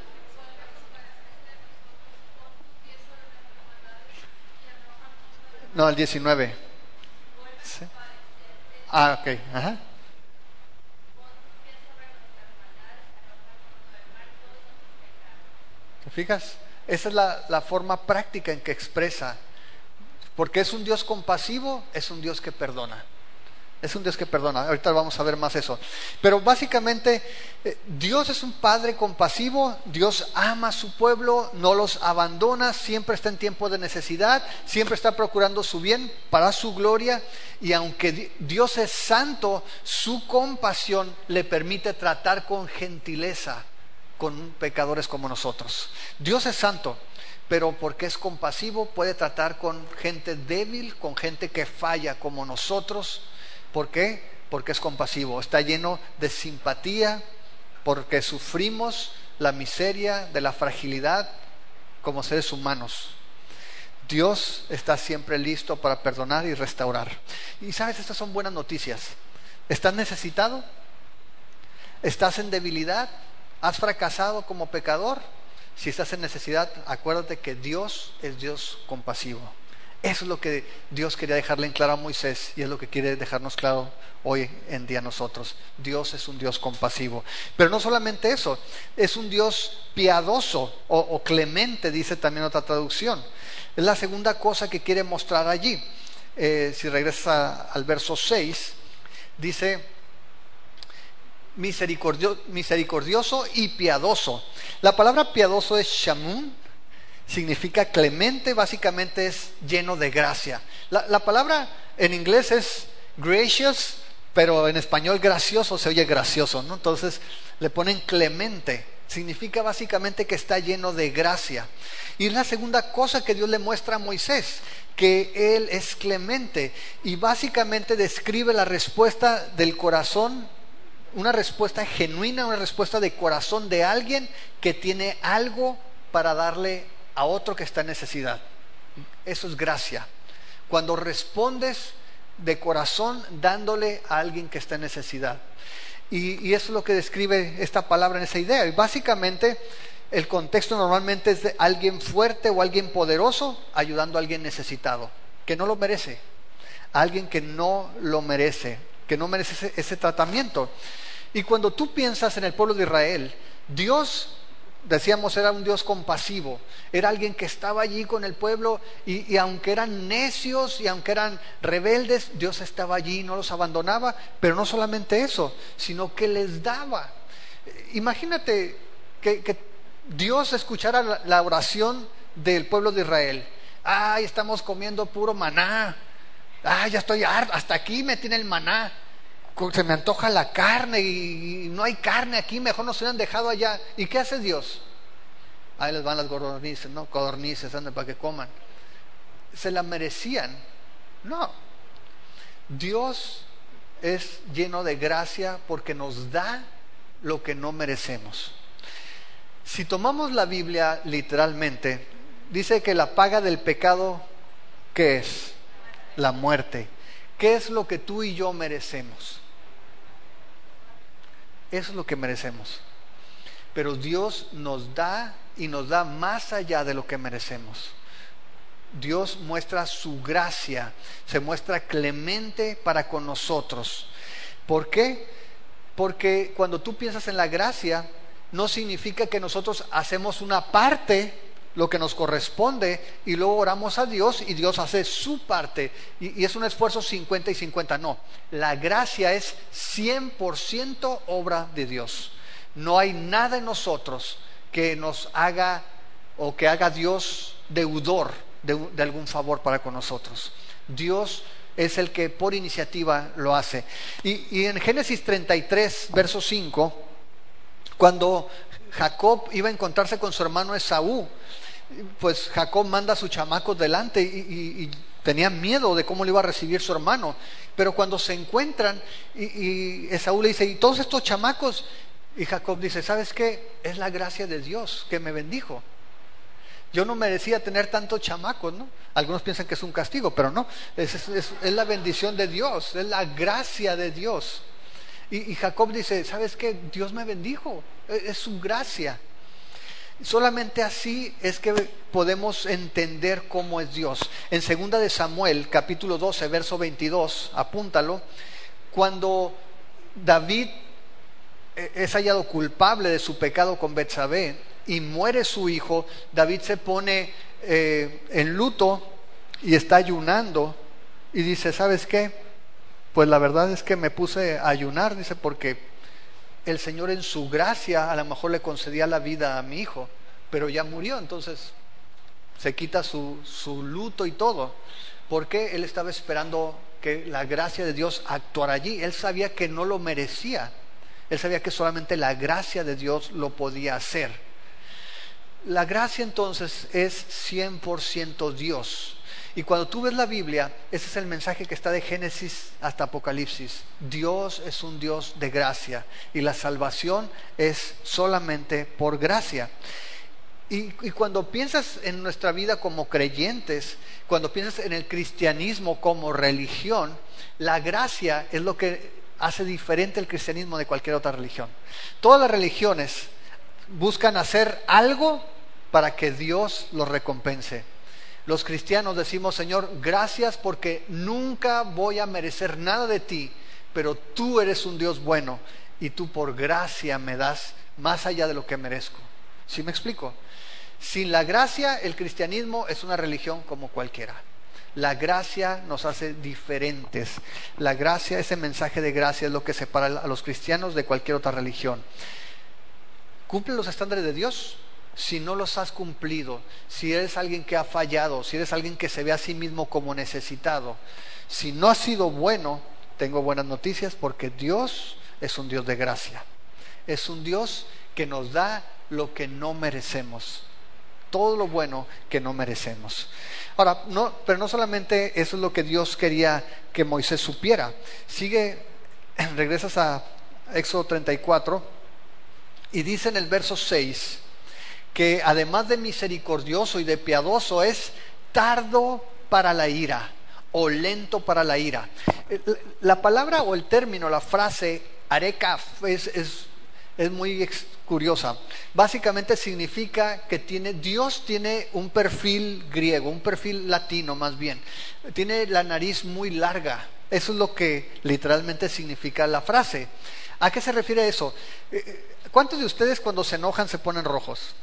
No, el 19. ¿Sí? Ah, ok. Ajá. ¿Te fijas? Esa es la forma práctica en que expresa. Porque es un Dios compasivo, es un Dios que perdona. Es un Dios que perdona. Ahorita vamos a ver más eso. Pero básicamente, Dios es un Padre compasivo. Dios ama a su pueblo, no los abandona, siempre está en tiempo de necesidad, siempre está procurando su bien para su gloria. Y aunque Dios es santo, su compasión le permite tratar con gentileza con pecadores como nosotros. Dios es santo, pero porque es compasivo puede tratar con gente débil, con gente que falla como nosotros. ¿Por qué? Porque es compasivo, está lleno de simpatía, porque sufrimos la miseria de la fragilidad como seres humanos. Dios está siempre listo para perdonar y restaurar. Y sabes, estas son buenas noticias. ¿Estás necesitado? ¿Estás en debilidad? ¿Has fracasado como pecador? Si estás en necesidad, acuérdate que Dios es Dios compasivo. Eso es lo que Dios quería dejarle en claro a Moisés y es lo que quiere dejarnos claro hoy en día a nosotros. Dios es un Dios compasivo. Pero no solamente eso, es un Dios piadoso o clemente, dice también otra traducción. Es la segunda cosa que quiere mostrar allí. Si regresas al verso 6, dice misericordioso y piadoso. La palabra piadoso es shamun, significa clemente, básicamente es lleno de gracia. La palabra en inglés es gracious, pero en español gracioso se oye gracioso, ¿no? Entonces le ponen clemente, significa básicamente que está lleno de gracia. Y es la segunda cosa que Dios le muestra a Moisés, que Él es clemente, y básicamente describe la respuesta del corazón, una respuesta genuina, una respuesta de corazón de alguien que tiene algo para darle a otro que está en necesidad. Eso es gracia. Cuando respondes de corazón dándole a alguien que está en necesidad. Y eso es lo que describe esta palabra en esa idea. Y básicamente el contexto normalmente es de alguien fuerte o alguien poderoso ayudando a alguien necesitado, que no lo merece. A alguien que no lo merece, que no merece ese tratamiento. Y cuando tú piensas en el pueblo de Israel, Dios, decíamos, era un Dios compasivo, era alguien que estaba allí con el pueblo y aunque eran necios y aunque eran rebeldes, Dios estaba allí, no los abandonaba, pero no solamente eso, sino que les daba. Imagínate que Dios escuchara la oración del pueblo de Israel. Ay, estamos comiendo puro maná, ay, ya estoy harto, hasta aquí me tiene el maná, se me antoja la carne y no hay carne aquí, mejor nos hubieran dejado allá. ¿Y qué hace Dios? Ahí les van las codornices, ¿no? Codornices, andan para que coman. ¿Se la merecían? No. Dios es lleno de gracia porque nos da lo que no merecemos. Si tomamos la Biblia literalmente, dice que la paga del pecado, ¿qué es? La muerte. ¿Qué es lo que tú y yo merecemos? Eso es lo que merecemos. Pero Dios nos da y nos da más allá de lo que merecemos. Dios muestra su gracia, se muestra clemente para con nosotros. ¿Por qué? Porque cuando tú piensas en la gracia, no significa que nosotros hacemos una parte, lo que nos corresponde, y luego oramos a Dios y Dios hace su parte y es un esfuerzo 50 y 50. No, la gracia es 100% obra de Dios. No hay nada en nosotros que nos haga o que haga Dios deudor de algún favor para con nosotros. Dios es el que por iniciativa lo hace. Y en Génesis 33 verso 5, cuando Jacob iba a encontrarse con su hermano Esaú, pues Jacob manda a sus chamacos delante y tenía miedo de cómo le iba a recibir su hermano. Pero cuando se encuentran y Esaú le dice, ¿y todos estos chamacos? Y Jacob dice, ¿sabes qué? Es la gracia de Dios que me bendijo. Yo no merecía tener tantos chamacos, ¿no? Algunos piensan que es un castigo, pero no, es la bendición de Dios, es la gracia de Dios. Y Jacob dice, ¿sabes qué? Dios me bendijo, es su gracia. Solamente así es que podemos entender cómo es Dios. En 2 de Samuel, capítulo 12, verso 22, apúntalo, cuando David es hallado culpable de su pecado con Betsabé y muere su hijo, David se pone en luto y está ayunando y dice, ¿sabes qué? Pues la verdad es que me puse a ayunar, dice, porque el Señor en su gracia a lo mejor le concedía la vida a mi hijo, pero ya murió, entonces se quita su luto y todo, porque él estaba esperando que la gracia de Dios actuara allí. Él sabía que no lo merecía, él sabía que solamente la gracia de Dios lo podía hacer. La gracia entonces es 100% Dios. Y cuando tú ves la Biblia, ese es el mensaje que está de Génesis hasta Apocalipsis. Dios es un Dios de gracia y la salvación es solamente por gracia. Y cuando piensas en nuestra vida como creyentes, cuando piensas en el cristianismo como religión, la gracia es lo que hace diferente el cristianismo de cualquier otra religión. Todas las religiones buscan hacer algo para que Dios los recompense. Los cristianos decimos, Señor, gracias porque nunca voy a merecer nada de ti, pero tú eres un Dios bueno y tú por gracia me das más allá de lo que merezco. ¿Sí me explico? Sin la gracia, el cristianismo es una religión como cualquiera. La gracia nos hace diferentes. La gracia, ese mensaje de gracia es lo que separa a los cristianos de cualquier otra religión. ¿Cumple los estándares de Dios? Si no los has cumplido, si eres alguien que ha fallado, si eres alguien que se ve a sí mismo como necesitado, si no has sido bueno, tengo buenas noticias porque Dios es un Dios de gracia. Es un Dios que nos da lo que no merecemos. Todo lo bueno que no merecemos. Ahora, pero no solamente eso es lo que Dios quería que Moisés supiera. Regresas a Éxodo 34 y dice en el verso 6 que además de misericordioso y de piadoso es tardo para la ira o lento para la ira. La palabra o el término, la frase arekaf es muy curiosa. Básicamente significa que Dios tiene un perfil griego, un perfil latino más bien. Tiene la nariz muy larga. Eso es lo que literalmente significa la frase. ¿A qué se refiere eso? ¿Cuántos de ustedes cuando se enojan se ponen rojos?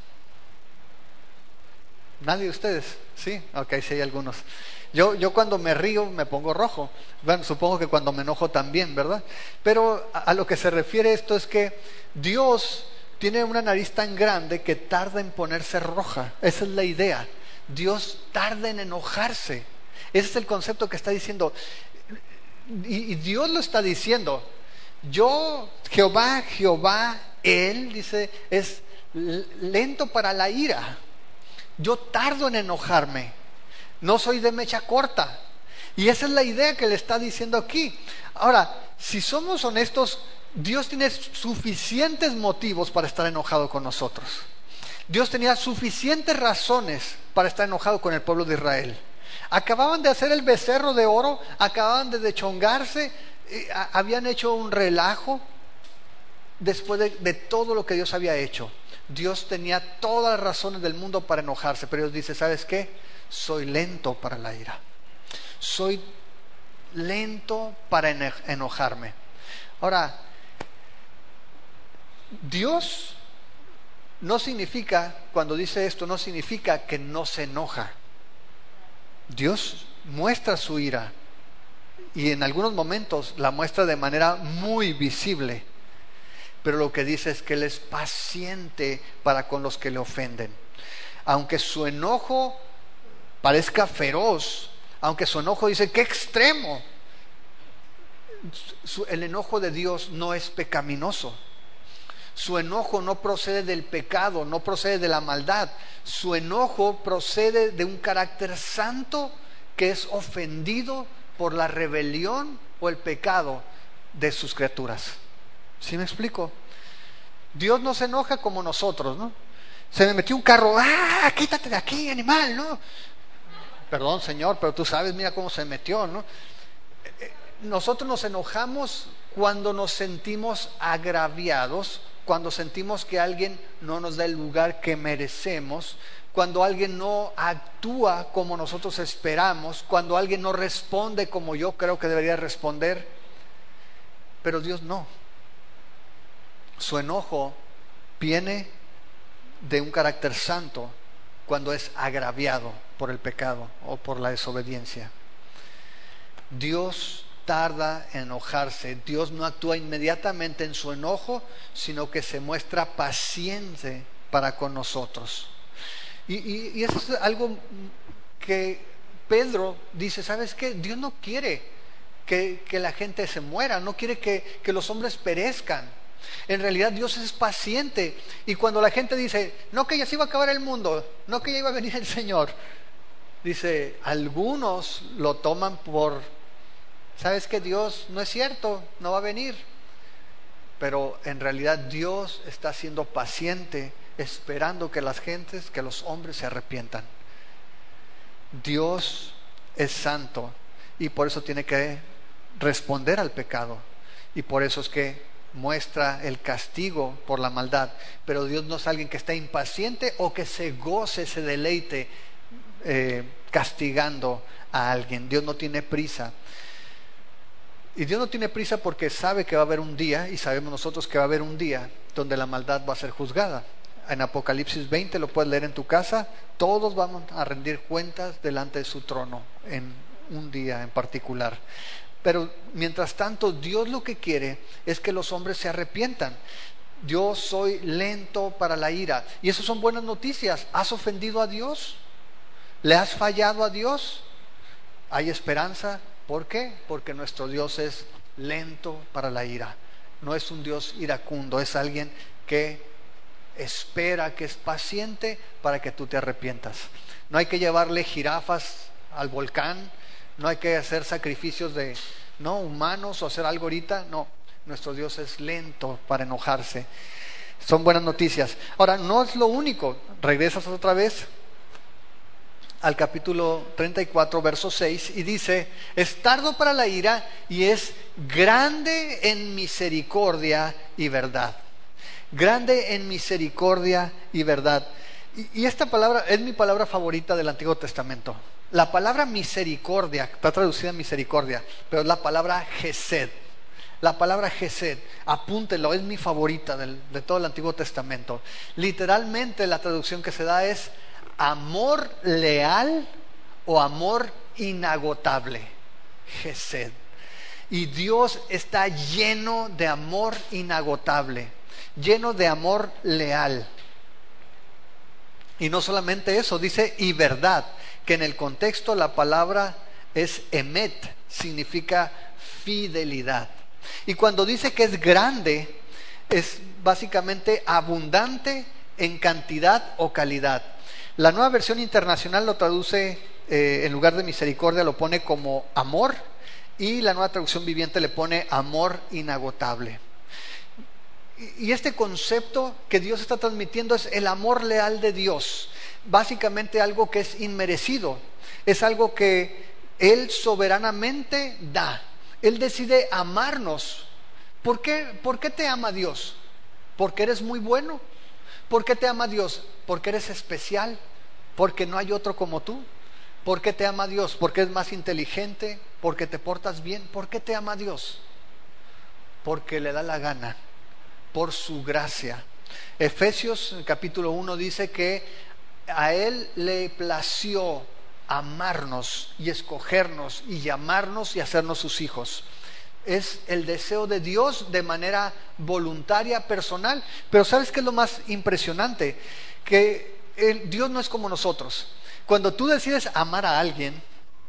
¿Nadie de ustedes? Sí, ok, sí hay algunos. Yo cuando me río me pongo rojo. Bueno, supongo que cuando me enojo también, ¿verdad? Pero a lo que se refiere esto es que Dios tiene una nariz tan grande que tarda en ponerse roja. Esa es la idea. Dios tarda en enojarse. Ese es el concepto que está diciendo. Y Dios lo está diciendo. Yo, Jehová, Él, dice, es lento para la ira. Yo tardo en enojarme. No soy de mecha corta. Y esa es la idea que le está diciendo aquí. Ahora, si somos honestos, Dios tiene suficientes motivos para estar enojado con nosotros. Dios tenía suficientes razones para estar enojado con el pueblo de Israel. Acababan de hacer el becerro de oro, acababan de deschongarse, habían hecho un relajo después de todo lo que Dios había hecho. Dios tenía todas las razones del mundo para enojarse, pero Dios dice, ¿sabes qué? Soy lento para la ira. Soy lento para enojarme. Ahora, Dios no significa, cuando dice esto, no significa que no se enoja. Dios muestra su ira y en algunos momentos la muestra de manera muy visible. Pero lo que dice es que Él es paciente para con los que le ofenden. Aunque su enojo parezca feroz, aunque su enojo dice, ¡qué extremo! El enojo de Dios no es pecaminoso. Su enojo no procede del pecado, no procede de la maldad. Su enojo procede de un carácter santo que es ofendido por la rebelión o el pecado de sus criaturas. ¿Sí me explico? Dios no se enoja como nosotros, ¿no? Se me metió un carro, ¡ah! Quítate de aquí, animal, ¿no? Perdón, Señor, pero tú sabes, mira cómo se metió, ¿no? Nosotros nos enojamos cuando nos sentimos agraviados, cuando sentimos que alguien no nos da el lugar que merecemos, cuando alguien no actúa como nosotros esperamos, cuando alguien no responde como yo creo que debería responder. Pero Dios no. Su enojo viene de un carácter santo cuando es agraviado por el pecado o por la desobediencia. Dios tarda en enojarse. Dios no actúa inmediatamente en su enojo, sino que se muestra paciente para con nosotros. Y eso es algo que Pedro dice, ¿sabes qué? Dios no quiere que la gente se muera, no quiere que los hombres perezcan. En realidad Dios es paciente. Y cuando la gente dice, no que ya se iba a acabar el mundo, no que ya iba a venir el Señor, dice, algunos lo toman por, ¿sabes qué? Dios no es cierto, no va a venir. Pero en realidad Dios está siendo paciente, esperando que las gentes, que los hombres se arrepientan. Dios es santo y por eso tiene que responder al pecado. Y por eso es que muestra el castigo por la maldad. Pero Dios no es alguien que está impaciente o que se goce, se deleite castigando a alguien. Dios no tiene prisa. Y Dios no tiene prisa porque sabe que va a haber un día, y sabemos nosotros que va a haber un día donde la maldad va a ser juzgada. En Apocalipsis 20, lo puedes leer en tu casa, todos vamos a rendir cuentas delante de su trono en un día en particular. Pero mientras tanto, Dios lo que quiere es que los hombres se arrepientan. Yo soy lento para la ira. Y eso son buenas noticias. ¿Has ofendido a Dios? ¿Le has fallado a Dios? Hay esperanza. ¿Por qué? Porque nuestro Dios es lento para la ira. No es un Dios iracundo, es alguien que espera, que es paciente para que tú te arrepientas. No hay que llevarle jirafas al volcán, no hay que hacer sacrificios humanos o hacer algo ahorita. No, nuestro Dios es lento para enojarse. Son buenas noticias. Ahora, no es lo único. Regresas otra vez al capítulo 34, verso 6, y dice: es tardo para la ira y es grande en misericordia y verdad. Grande en misericordia y verdad. Y esta palabra es mi palabra favorita del Antiguo Testamento. La palabra misericordia, está traducida en misericordia, pero es la palabra Gesed. La palabra Gesed, apúntelo, es mi favorita de todo el Antiguo Testamento. Literalmente la traducción que se da es amor leal o amor inagotable. Gesed. Y Dios está lleno de amor inagotable, lleno de amor leal. Y no solamente eso, dice y verdad, que en el contexto la palabra es emet, significa fidelidad. Y cuando dice que es grande, es básicamente abundante en cantidad o calidad. La Nueva Versión Internacional lo traduce, en lugar de misericordia, lo pone como amor, y la Nueva Traducción Viviente le pone amor inagotable. Y este concepto que Dios está transmitiendo es el amor leal de Dios. Básicamente algo que es inmerecido, es algo que Él soberanamente da. Él decide amarnos. ¿Por qué te ama Dios? ¿Porque eres muy bueno? ¿Por qué te ama Dios? Porque eres especial, porque no hay otro como tú. ¿Por qué te ama Dios? Porque es más inteligente, porque te portas bien. ¿Por qué te ama Dios? Porque le da la gana, por su gracia. Efesios capítulo 1 dice que a Él le plació amarnos y escogernos y llamarnos y hacernos sus hijos. Es el deseo de Dios de manera voluntaria, personal. Pero ¿sabes qué es lo más impresionante? Que Dios no es como nosotros. Cuando tú decides amar a alguien,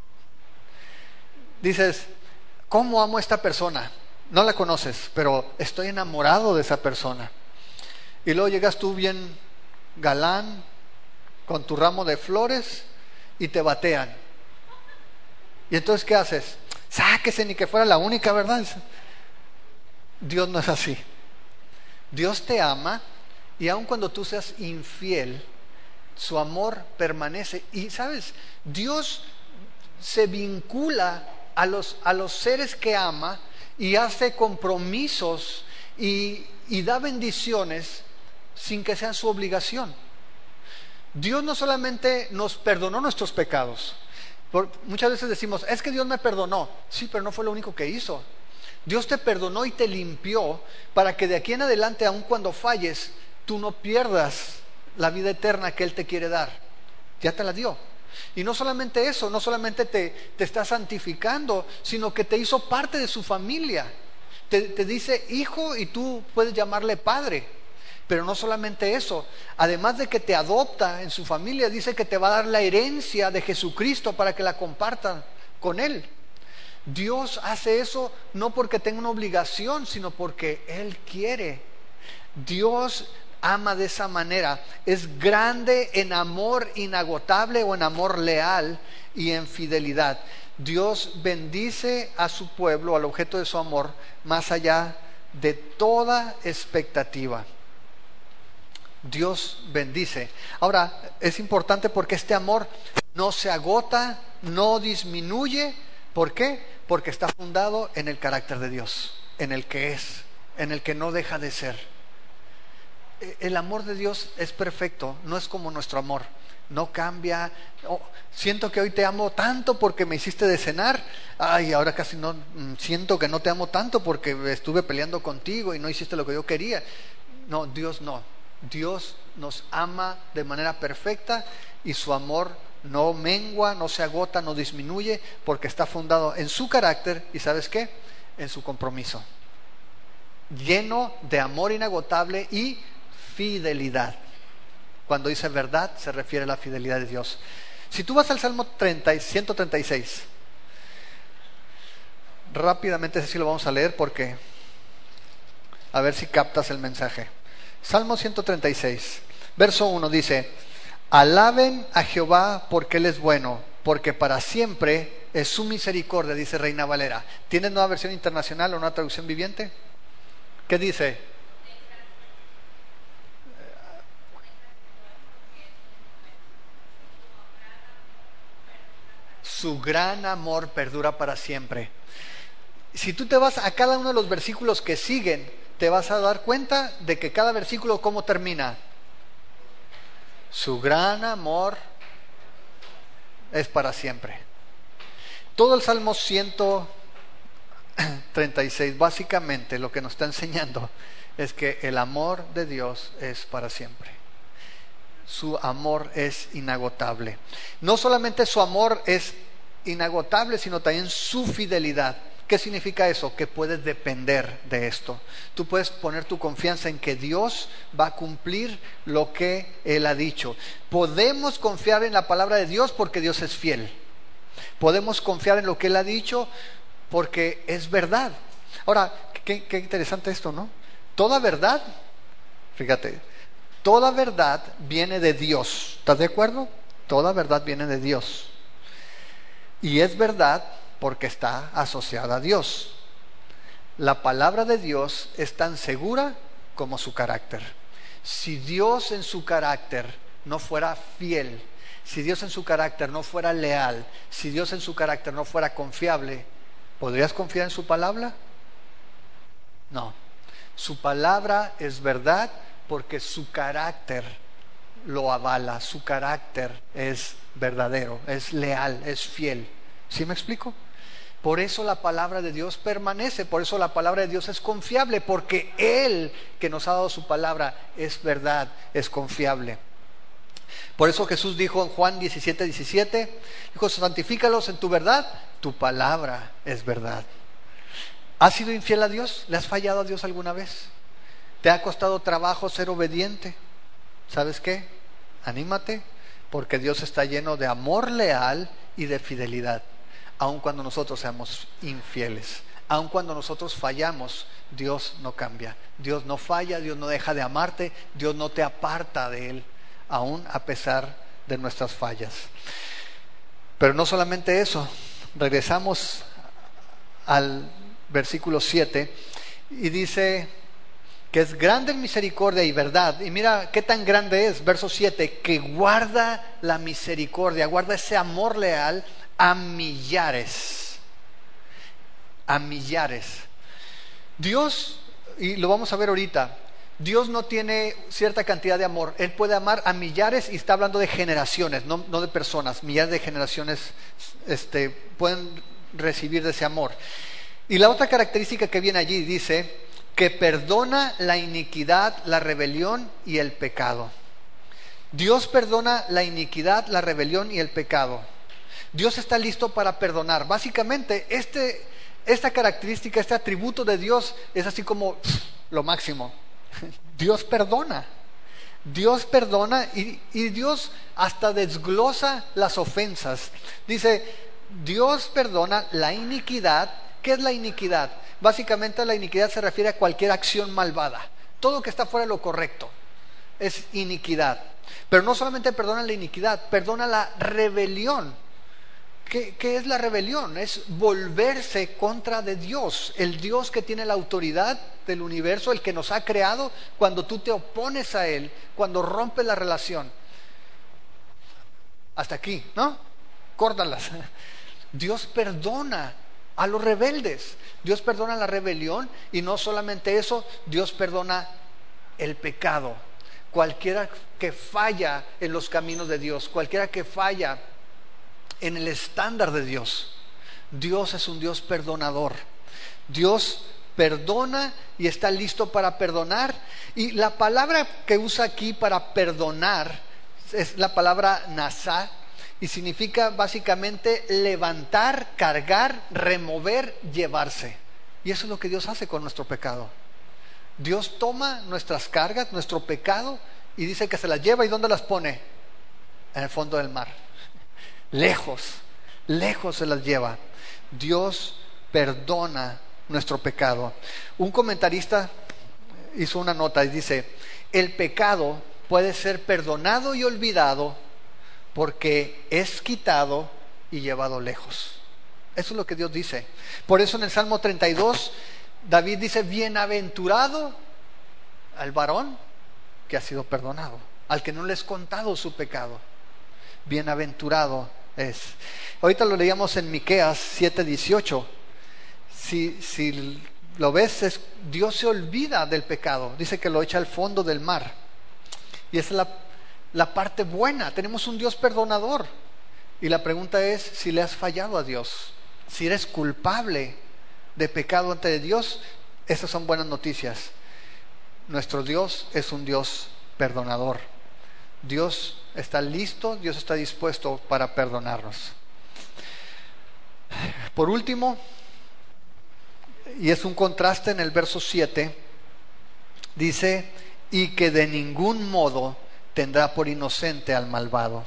dices: ¿cómo amo a esta persona? No la conoces, pero estoy enamorado de esa persona. Y luego llegas tú bien galán, con tu ramo de flores, y te batean. Y entonces, ¿qué haces? Sáquese, ni que fuera la única, ¿verdad? Dios no es así. Dios te ama, y aun cuando tú seas infiel, su amor permanece. Y ¿sabes? Dios se vincula a los seres que ama, y hace compromisos y da bendiciones sin que sean su obligación. Dios no solamente nos perdonó nuestros pecados. Muchas veces decimos: es que Dios me perdonó. Sí, pero no fue lo único que hizo. Dios te perdonó y te limpió para que de aquí en adelante, aun cuando falles, tú no pierdas la vida eterna que Él te quiere dar. Ya te la dio. Y no solamente eso, no solamente te está santificando, sino que te hizo parte de su familia. Te dice hijo, y tú puedes llamarle padre. Pero no solamente eso, además de que te adopta en su familia, dice que te va a dar la herencia de Jesucristo para que la compartan con Él. Dios hace eso no porque tenga una obligación, sino porque Él quiere. Dios ama de esa manera. Es grande en amor inagotable, o en amor leal y en fidelidad. Dios bendice a su pueblo, al objeto de su amor, más allá de toda expectativa. Dios bendice. Ahora, es importante porque este amor no se agota, no disminuye. ¿Por qué? Porque está fundado en el carácter de Dios, en el que es, en el que no deja de ser. El amor de Dios es perfecto, no es como nuestro amor. no cambia. Oh, siento que hoy te amo tanto porque me hiciste de cenar. Ay, ahora casi no, siento que no te amo tanto porque estuve peleando contigo y no hiciste lo que yo quería. No, Dios no. Dios nos ama de manera perfecta y su amor no mengua, no se agota, no disminuye, porque está fundado en su carácter y ¿sabes qué? En su compromiso, lleno de amor inagotable y fidelidad. Cuando dice verdad se refiere a la fidelidad de Dios. Si tú vas al Salmo 136, rápidamente ese sí lo vamos a leer porque a ver si captas el mensaje. Salmo 136, verso 1 dice: alaben a Jehová porque Él es bueno, porque para siempre es su misericordia, dice Reina Valera. ¿Tienes nueva versión internacional o una traducción viviente? ¿Qué dice? Su gran amor perdura para siempre. Si tú te vas a cada uno de los versículos que siguen, te vas a dar cuenta de que cada versículo, ¿cómo termina? Su gran amor es para siempre. Todo el Salmo 136, básicamente lo que nos está enseñando es que el amor de Dios es para siempre. Su amor es inagotable. No solamente su amor es inagotable, sino también su fidelidad. ¿Qué significa eso? Que puedes depender de esto. Tú puedes poner tu confianza en que Dios va a cumplir lo que Él ha dicho. Podemos confiar en la palabra de Dios porque Dios es fiel. Podemos confiar en lo que Él ha dicho porque es verdad. Ahora, qué interesante esto, ¿no? Toda verdad, fíjate, toda verdad viene de Dios. ¿Estás de acuerdo? Toda verdad viene de Dios. Y es verdad porque está asociada a Dios. La palabra de Dios es tan segura como su carácter. Si Dios en su carácter no fuera fiel, si Dios en su carácter no fuera leal, si Dios en su carácter no fuera confiable, ¿podrías confiar en su palabra? No. Su palabra es verdad porque su carácter lo avala, su carácter es verdadero, es leal, es fiel. ¿Sí me explico? Por eso la palabra de Dios permanece, por eso la palabra de Dios es confiable, porque Él que nos ha dado su palabra es verdad, es confiable. Por eso Jesús dijo en Juan 17:17, dijo: santifícalos en tu verdad, tu palabra es verdad. ¿Has sido infiel a Dios? ¿Le has fallado a Dios alguna vez? ¿Te ha costado trabajo ser obediente? ¿Sabes qué? Anímate, porque Dios está lleno de amor leal y de fidelidad. Aun cuando nosotros seamos infieles, aun cuando nosotros fallamos, Dios no cambia. Dios no falla, Dios no deja de amarte, Dios no te aparta de Él, aun a pesar de nuestras fallas. Pero no solamente eso, regresamos al versículo 7 y dice que es grande en misericordia y verdad. Y mira qué tan grande es, verso 7, que guarda la misericordia, guarda ese amor leal a millares. A millares. Dios, y lo vamos a ver ahorita, Dios no tiene cierta cantidad de amor. Él puede amar a millares, y está hablando de generaciones, no de personas. Millares de generaciones pueden recibir de ese amor. Y la otra característica que viene allí dice que perdona la iniquidad, la rebelión y el pecado. Dios perdona la iniquidad, la rebelión y el pecado. Dios está listo para perdonar. Básicamente, esta característica, este atributo de Dios es así como lo máximo. Dios perdona. Dios perdona y Dios hasta desglosa las ofensas. Dice, Dios perdona la iniquidad. ¿Qué es la iniquidad? Básicamente la iniquidad se refiere a cualquier acción malvada. Todo que está fuera de lo correcto es iniquidad. Pero no solamente perdona la iniquidad, perdona la rebelión. ¿Qué es la rebelión? Es volverse contra de Dios, el Dios que tiene la autoridad del universo, el que nos ha creado. Cuando tú te opones a Él, cuando rompes la relación. Hasta aquí, ¿no? Córtalas. Dios perdona a los rebeldes. Dios perdona la rebelión y no solamente eso, Dios perdona el pecado. cualquiera que falla en los caminos de Dios, cualquiera que falla en el estándar de Dios. Dios es un Dios perdonador. Dios perdona y está listo para perdonar. Y la palabra que usa aquí para perdonar es la palabra nasá, y significa básicamente levantar, cargar, remover, llevarse. Y eso es lo que Dios hace con nuestro pecado. Dios toma nuestras cargas, nuestro pecado, y dice que se las lleva. ¿Y dónde las pone? En el fondo del mar. Lejos, lejos se las lleva. Dios perdona nuestro pecado. Un comentarista hizo una nota y dice: el pecado puede ser perdonado y olvidado porque es quitado y llevado lejos. Eso es lo que Dios dice. Por eso en el Salmo 32 David dice: bienaventurado al varón que ha sido perdonado, al que no le es contado su pecado. Bienaventurado es. Ahorita lo leíamos en Miqueas 7:18. Si lo ves, Dios se olvida del pecado. Dice que lo echa al fondo del mar. Y esa es la parte buena. Tenemos un Dios perdonador. Y la pregunta es si le has fallado a Dios, si eres culpable de pecado ante Dios. Esas son buenas noticias. Nuestro Dios es un Dios perdonador. Dios está listo, Dios está dispuesto para perdonarnos. Por último, y es un contraste en el verso 7, dice: y que de ningún modo tendrá por inocente al malvado.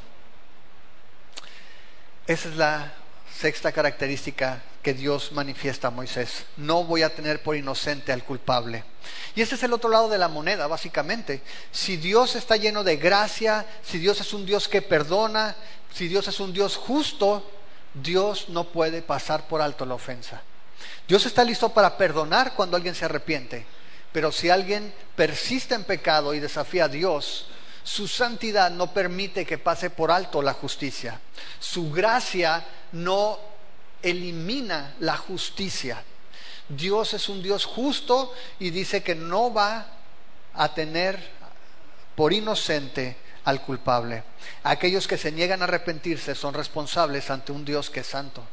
Esa es la sexta característica que Dios manifiesta a Moisés: no voy a tener por inocente al culpable. Y ese es el otro lado de la moneda, básicamente. Si Dios está lleno de gracia, si Dios es un Dios que perdona, si Dios es un Dios justo, Dios no puede pasar por alto la ofensa. Dios está listo para perdonar cuando alguien se arrepiente, pero si alguien persiste en pecado y desafía a Dios, su santidad no permite que pase por alto la justicia. Su gracia no elimina la justicia. Dios es un Dios justo y dice que no va a tener por inocente al culpable. Aquellos que se niegan a arrepentirse son responsables ante un Dios que es santo.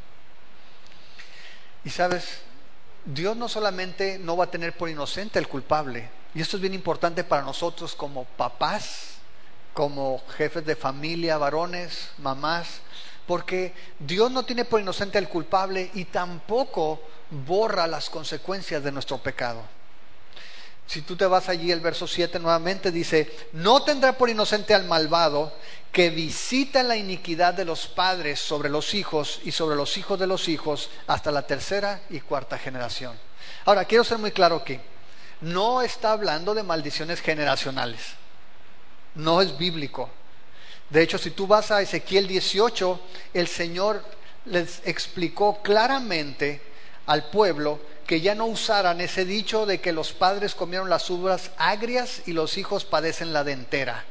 Y sabes, Dios no solamente no va a tener por inocente al culpable, y esto es bien importante para nosotros como papás, como jefes de familia, varones, mamás, porque Dios no tiene por inocente al culpable y tampoco borra las consecuencias de nuestro pecado. Si tú te vas allí, el verso 7 nuevamente dice: no tendrá por inocente al malvado, que visita la iniquidad de los padres sobre los hijos y sobre los hijos de los hijos hasta la tercera y cuarta generación. Ahora, quiero ser muy claro aquí: no está hablando de maldiciones generacionales. No es bíblico. De hecho, si tú vas a Ezequiel 18, el Señor les explicó claramente al pueblo que ya no usaran ese dicho de que los padres comieron las uvas agrias y los hijos padecen la dentera.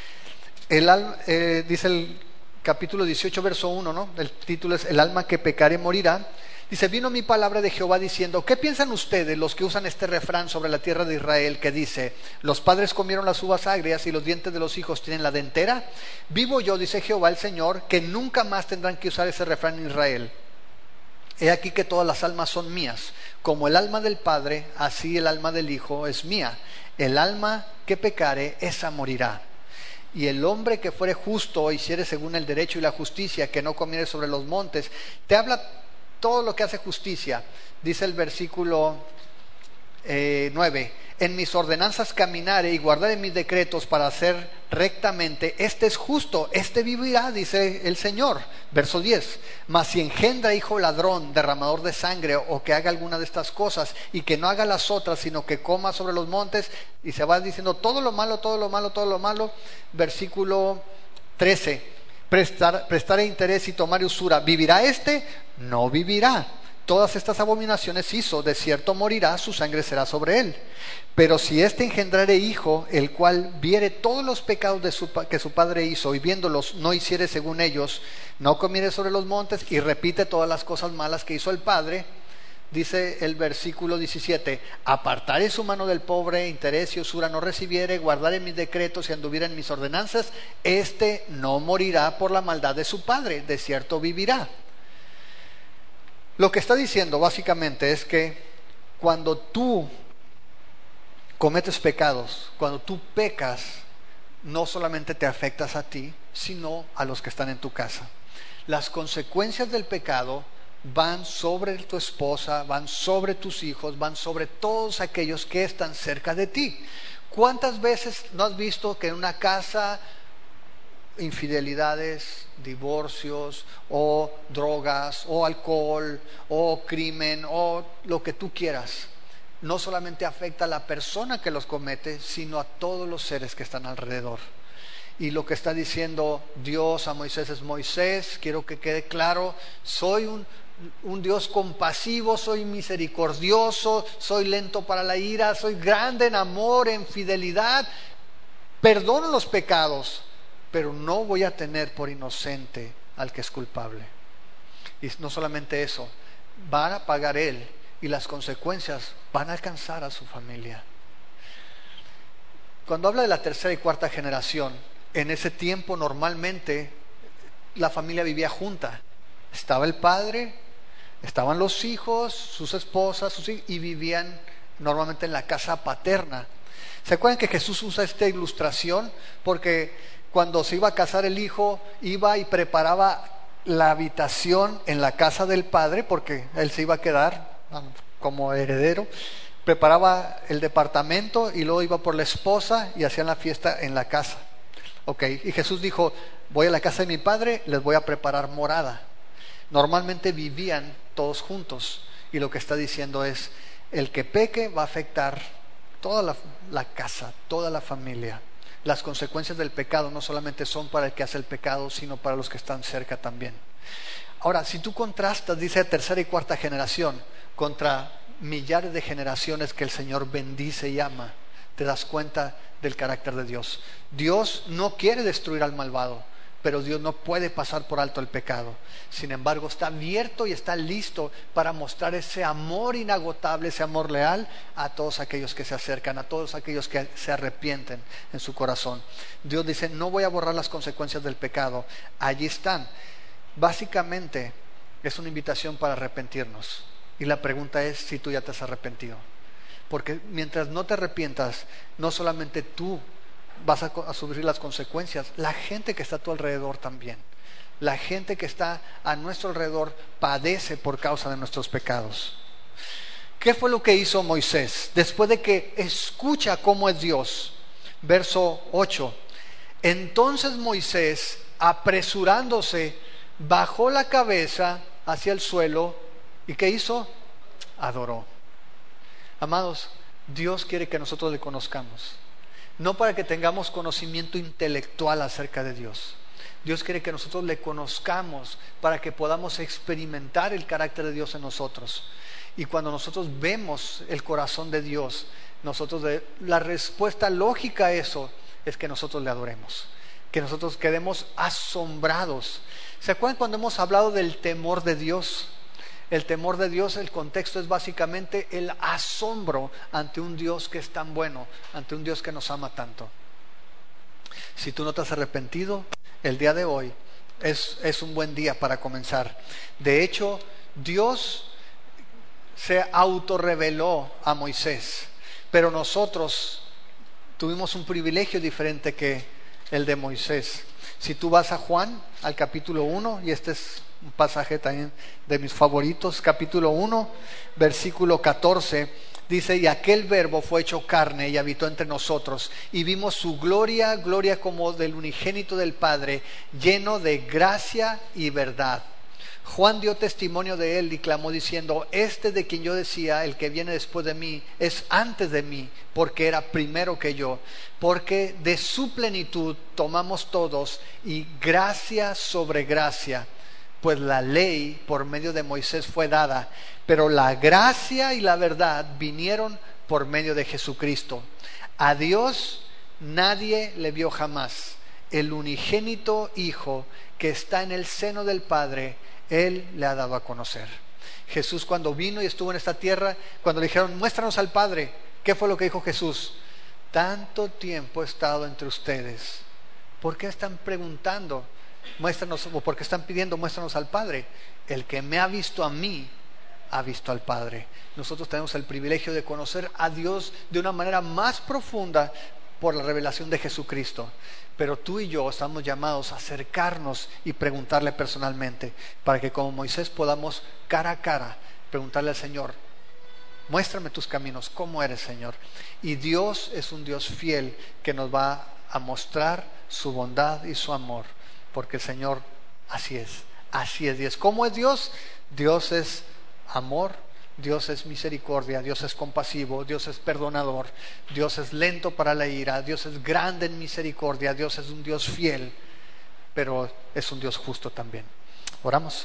Dice el capítulo 18, verso 1, ¿no? El título es: el alma que pecare morirá. Dice: vino mi palabra de Jehová diciendo: ¿qué piensan ustedes los que usan este refrán sobre la tierra de Israel que dice: los padres comieron las uvas agrias y los dientes de los hijos tienen la dentera? Vivo yo, dice Jehová el Señor, que nunca más tendrán que usar ese refrán en Israel. He aquí que todas las almas son mías, como el alma del Padre, así el alma del Hijo es mía. El alma que pecare, esa morirá. Y el hombre que fuere justo o hiciere según el derecho y la justicia, que no comiere sobre los montes. Te habla todo lo que hace justicia. Dice el versículo 9: en mis ordenanzas caminare y guardaré mis decretos para hacer rectamente, este es justo, este vivirá, dice el Señor. Verso 10: mas si engendra hijo ladrón, derramador de sangre, o que haga alguna de estas cosas y que no haga las otras, sino que coma sobre los montes, y se va diciendo todo lo malo, todo lo malo, todo lo malo. Versículo 13: prestaré interés y tomar usura, ¿vivirá este? No vivirá. Todas estas abominaciones hizo, de cierto morirá, su sangre será sobre él. Pero si éste engendrare hijo, el cual viere todos los pecados que su padre hizo, y viéndolos no hiciere según ellos, no comiere sobre los montes, y repite todas las cosas malas que hizo el padre, dice el versículo 17: apartaré su mano del pobre, interés y usura no recibiere, guardaré mis decretos y anduviera en mis ordenanzas, este no morirá por la maldad de su padre, de cierto vivirá. Lo que está diciendo básicamente es que cuando tú cometes pecados, cuando tú pecas, no solamente te afectas a ti, sino a los que están en tu casa. Las consecuencias del pecado van sobre tu esposa, van sobre tus hijos, van sobre todos aquellos que están cerca de ti. ¿Cuántas veces no has visto que en una casa infidelidades, divorcios o drogas o alcohol o crimen o lo que tú quieras, no solamente afecta a la persona que los comete, sino a todos los seres que están alrededor? Y lo que está diciendo Dios a Moisés es: Moisés, quiero que quede claro, soy un Dios compasivo, soy misericordioso, soy lento para la ira, soy grande en amor, en fidelidad, perdono los pecados, pero no voy a tener por inocente al que es culpable. Y no solamente eso, va a pagar él, y las consecuencias van a alcanzar a su familia. Cuando habla de la tercera y cuarta generación, en ese tiempo normalmente la familia vivía junta. Estaba el padre, estaban los hijos, sus esposas, y vivían normalmente en la casa paterna. ¿Se acuerdan que Jesús usa esta ilustración? Porque cuando se iba a casar el hijo, iba y preparaba la habitación en la casa del padre, porque él se iba a quedar como heredero. Preparaba el departamento y luego iba por la esposa y hacían la fiesta en la casa. Y Jesús dijo: voy a la casa de mi padre, les voy a preparar morada. Normalmente vivían todos juntos, y lo que está diciendo es: el que peque va a afectar toda la casa, toda la familia. Las consecuencias del pecado no solamente son para el que hace el pecado, sino para los que están cerca también. Ahora, si tú contrastas, dice tercera y cuarta generación, contra millares de generaciones que el Señor bendice y ama, te das cuenta del carácter de Dios. Dios no quiere destruir al malvado, pero Dios no puede pasar por alto el pecado. Sin embargo, está abierto y está listo para mostrar ese amor inagotable, ese amor leal a todos aquellos que se acercan, a todos aquellos que se arrepienten en su corazón. Dios dice: no voy a borrar las consecuencias del pecado, allí están. Básicamente es una invitación para arrepentirnos, y la pregunta es si tú ya te has arrepentido. Porque mientras no te arrepientas, no solamente tú vas a sufrir las consecuencias, la gente que está a tu alrededor también. La gente que está a nuestro alrededor padece por causa de nuestros pecados. ¿Qué fue lo que hizo Moisés? Después de que escucha cómo es Dios. Verso 8. Entonces Moisés, apresurándose, bajó la cabeza hacia el suelo. ¿Y qué hizo? Adoró. Amados, Dios quiere que nosotros le conozcamos, no para que tengamos conocimiento intelectual acerca de Dios. Dios quiere que nosotros le conozcamos para que podamos experimentar el carácter de Dios en nosotros. Y cuando nosotros vemos el corazón de Dios, la respuesta lógica a eso es que nosotros le adoremos, que nosotros quedemos asombrados. ¿Se acuerdan cuando hemos hablado del temor de Dios? El temor de Dios, el contexto es básicamente el asombro ante un Dios que es tan bueno, ante un Dios que nos ama tanto. Si tú no te has arrepentido, el día de hoy es un buen día para comenzar. De hecho, Dios se autorreveló a Moisés, pero nosotros tuvimos un privilegio diferente que el de Moisés. Si tú vas a Juan, al capítulo 1, y este es un pasaje también de mis favoritos, capítulo 1, versículo 14, dice: y aquel verbo fue hecho carne y habitó entre nosotros, y vimos su gloria, gloria como del unigénito del Padre, lleno de gracia y verdad. Juan dio testimonio de él y clamó diciendo: este de quien yo decía, el que viene después de mí, es antes de mí, porque era primero que yo. Porque de su plenitud tomamos todos, y gracia sobre gracia. Pues la ley por medio de Moisés fue dada, pero la gracia y la verdad vinieron por medio de Jesucristo. A Dios nadie le vio jamás. El unigénito Hijo que está en el seno del Padre, Él le ha dado a conocer. Jesús, cuando vino y estuvo en esta tierra, cuando le dijeron, muéstranos al Padre, ¿qué fue lo que dijo Jesús? Tanto tiempo he estado entre ustedes, ¿por qué están preguntando? Muéstranos, o por qué están pidiendo, muéstranos al Padre. El que me ha visto a mí, ha visto al Padre. Nosotros tenemos el privilegio de conocer a Dios de una manera más profunda por la revelación de Jesucristo. Pero tú y yo estamos llamados a acercarnos y preguntarle personalmente, para que como Moisés podamos cara a cara preguntarle al Señor, muéstrame tus caminos, ¿cómo eres, Señor? Y Dios es un Dios fiel que nos va a mostrar su bondad y su amor, porque el Señor así es. Y es. ¿Cómo es Dios? Dios es amor, Dios es misericordia, Dios es compasivo, Dios es perdonador, Dios es lento para la ira, Dios es grande en misericordia, Dios es un Dios fiel, pero es un Dios justo también. Oramos.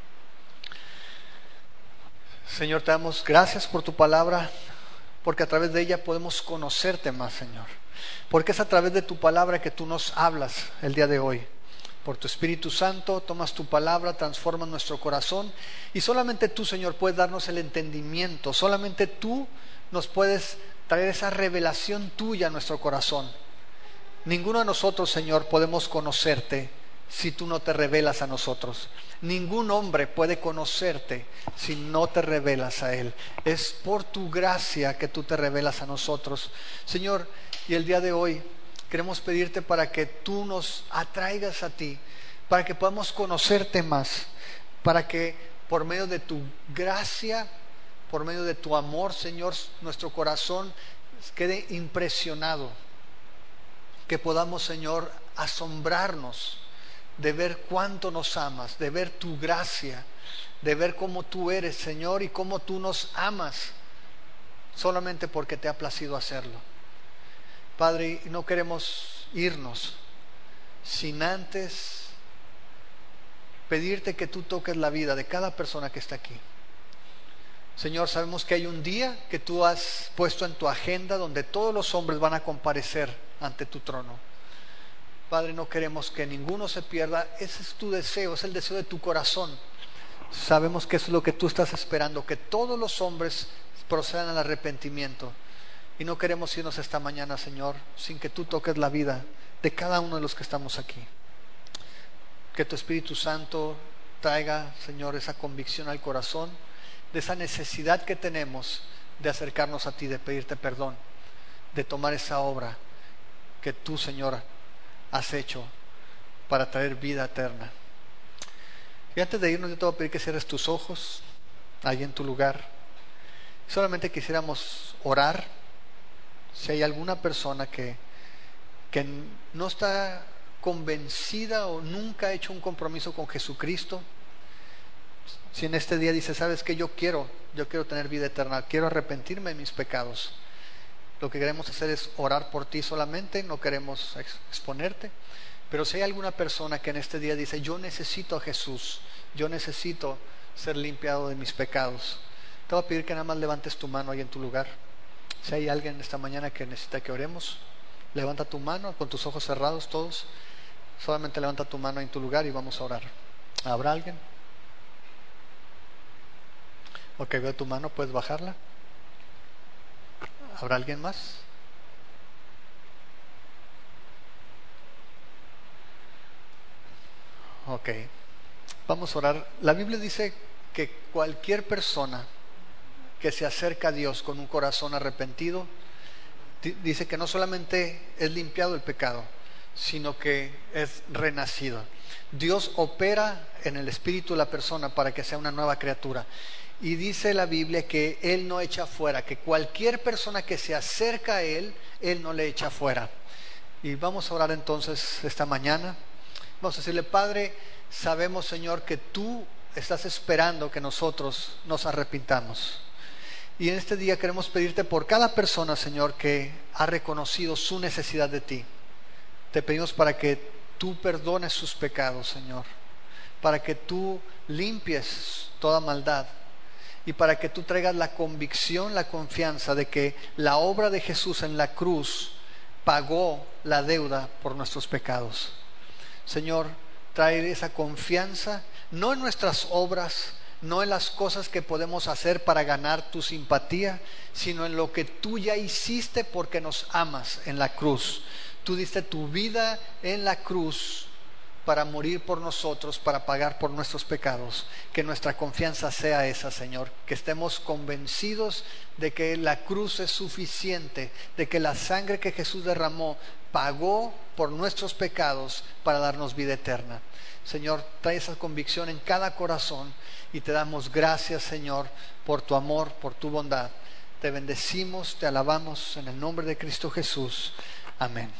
Señor, te damos gracias por tu palabra, porque a través de ella podemos conocerte más, Señor. Porque es a través de tu palabra que tú nos hablas el día de hoy. Por tu Espíritu Santo tomas tu palabra, transformas nuestro corazón, y solamente tú, Señor, puedes darnos el entendimiento. Solamente tú nos puedes traer esa revelación tuya a nuestro corazón. Ninguno de nosotros, Señor, podemos conocerte si tú no te revelas a nosotros. Ningún hombre puede conocerte si no te revelas a él. Es por tu gracia que tú te revelas a nosotros, Señor. Y el día de hoy queremos pedirte para que tú nos atraigas a ti, para que podamos conocerte más, para que por medio de tu gracia, por medio de tu amor, Señor, nuestro corazón quede impresionado, que podamos, Señor, asombrarnos de ver cuánto nos amas, de ver tu gracia, de ver cómo tú eres, Señor, y cómo tú nos amas, solamente porque te ha placido hacerlo. Padre, no queremos irnos sin antes pedirte que tú toques la vida de cada persona que está aquí. Señor, sabemos que hay un día que tú has puesto en tu agenda donde todos los hombres van a comparecer ante tu trono. Padre, no queremos que ninguno se pierda. Ese es tu deseo, es el deseo de tu corazón. Sabemos que eso es lo que tú estás esperando, que todos los hombres procedan al arrepentimiento. Y no queremos irnos esta mañana, Señor, sin que tú toques la vida de cada uno de los que estamos aquí. Que tu Espíritu Santo traiga, Señor, esa convicción al corazón de esa necesidad que tenemos de acercarnos a ti, de pedirte perdón, de tomar esa obra que tú, Señor, has hecho para traer vida eterna. Y antes de irnos, yo te voy a pedir que cierres tus ojos ahí en tu lugar. Solamente quisiéramos orar. Si hay alguna persona que no está convencida o nunca ha hecho un compromiso con Jesucristo, si en este día dice, sabes que yo quiero tener vida eterna, quiero arrepentirme de mis pecados, lo que queremos hacer es orar por ti solamente, no queremos exponerte. Pero si hay alguna persona que en este día dice, yo necesito a Jesús, yo necesito ser limpiado de mis pecados, te voy a pedir que nada más levantes tu mano ahí en tu lugar. Si hay alguien esta mañana que necesita que oremos, levanta tu mano con tus ojos cerrados todos. Solamente levanta tu mano en tu lugar y vamos a orar. ¿Habrá alguien? Ok, veo tu mano, ¿puedes bajarla? ¿Habrá alguien más? Ok, vamos a orar. La Biblia dice que cualquier persona que se acerca a Dios con un corazón arrepentido, dice que no solamente es limpiado el pecado, sino que es renacido. Dios opera en el espíritu de la persona para que sea una nueva criatura. Y dice la Biblia que Él no echa fuera, que cualquier persona que se acerca a Él, Él no le echa fuera. Y vamos a orar entonces esta mañana. Vamos a decirle, Padre, sabemos, Señor, que tú estás esperando que nosotros nos arrepintamos. Y en este día queremos pedirte por cada persona, Señor, que ha reconocido su necesidad de ti. Te pedimos para que tú perdones sus pecados, Señor, para que tú limpies toda maldad y para que tú traigas la convicción, la confianza de que la obra de Jesús en la cruz pagó la deuda por nuestros pecados. Señor, trae esa confianza, no en nuestras obras, no en las cosas que podemos hacer para ganar tu simpatía, sino en lo que tú ya hiciste porque nos amas en la cruz. Tú diste tu vida en la cruz para morir por nosotros, para pagar por nuestros pecados. Que nuestra confianza sea esa, Señor, que estemos convencidos de que la cruz es suficiente, de que la sangre que Jesús derramó pagó por nuestros pecados para darnos vida eterna. Señor, trae esa convicción en cada corazón y te damos gracias, Señor, por tu amor, por tu bondad. Te bendecimos, te alabamos en el nombre de Cristo Jesús. Amén.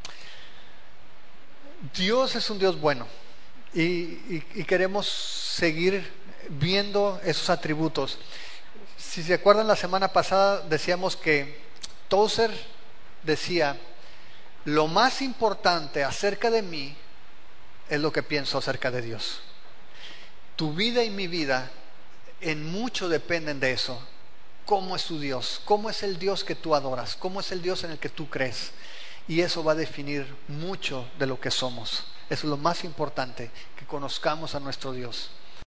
Dios es un Dios bueno y queremos seguir viendo esos atributos. Si se acuerdan, la semana pasada decíamos que Tozer decía: lo más importante acerca de mí es lo que pienso acerca de Dios. Tu vida y mi vida en mucho dependen de eso. ¿Cómo es tu Dios? ¿Cómo es el Dios que tú adoras? ¿Cómo es el Dios en el que tú crees? Y eso va a definir mucho de lo que somos. Eso es lo más importante, que conozcamos a nuestro Dios.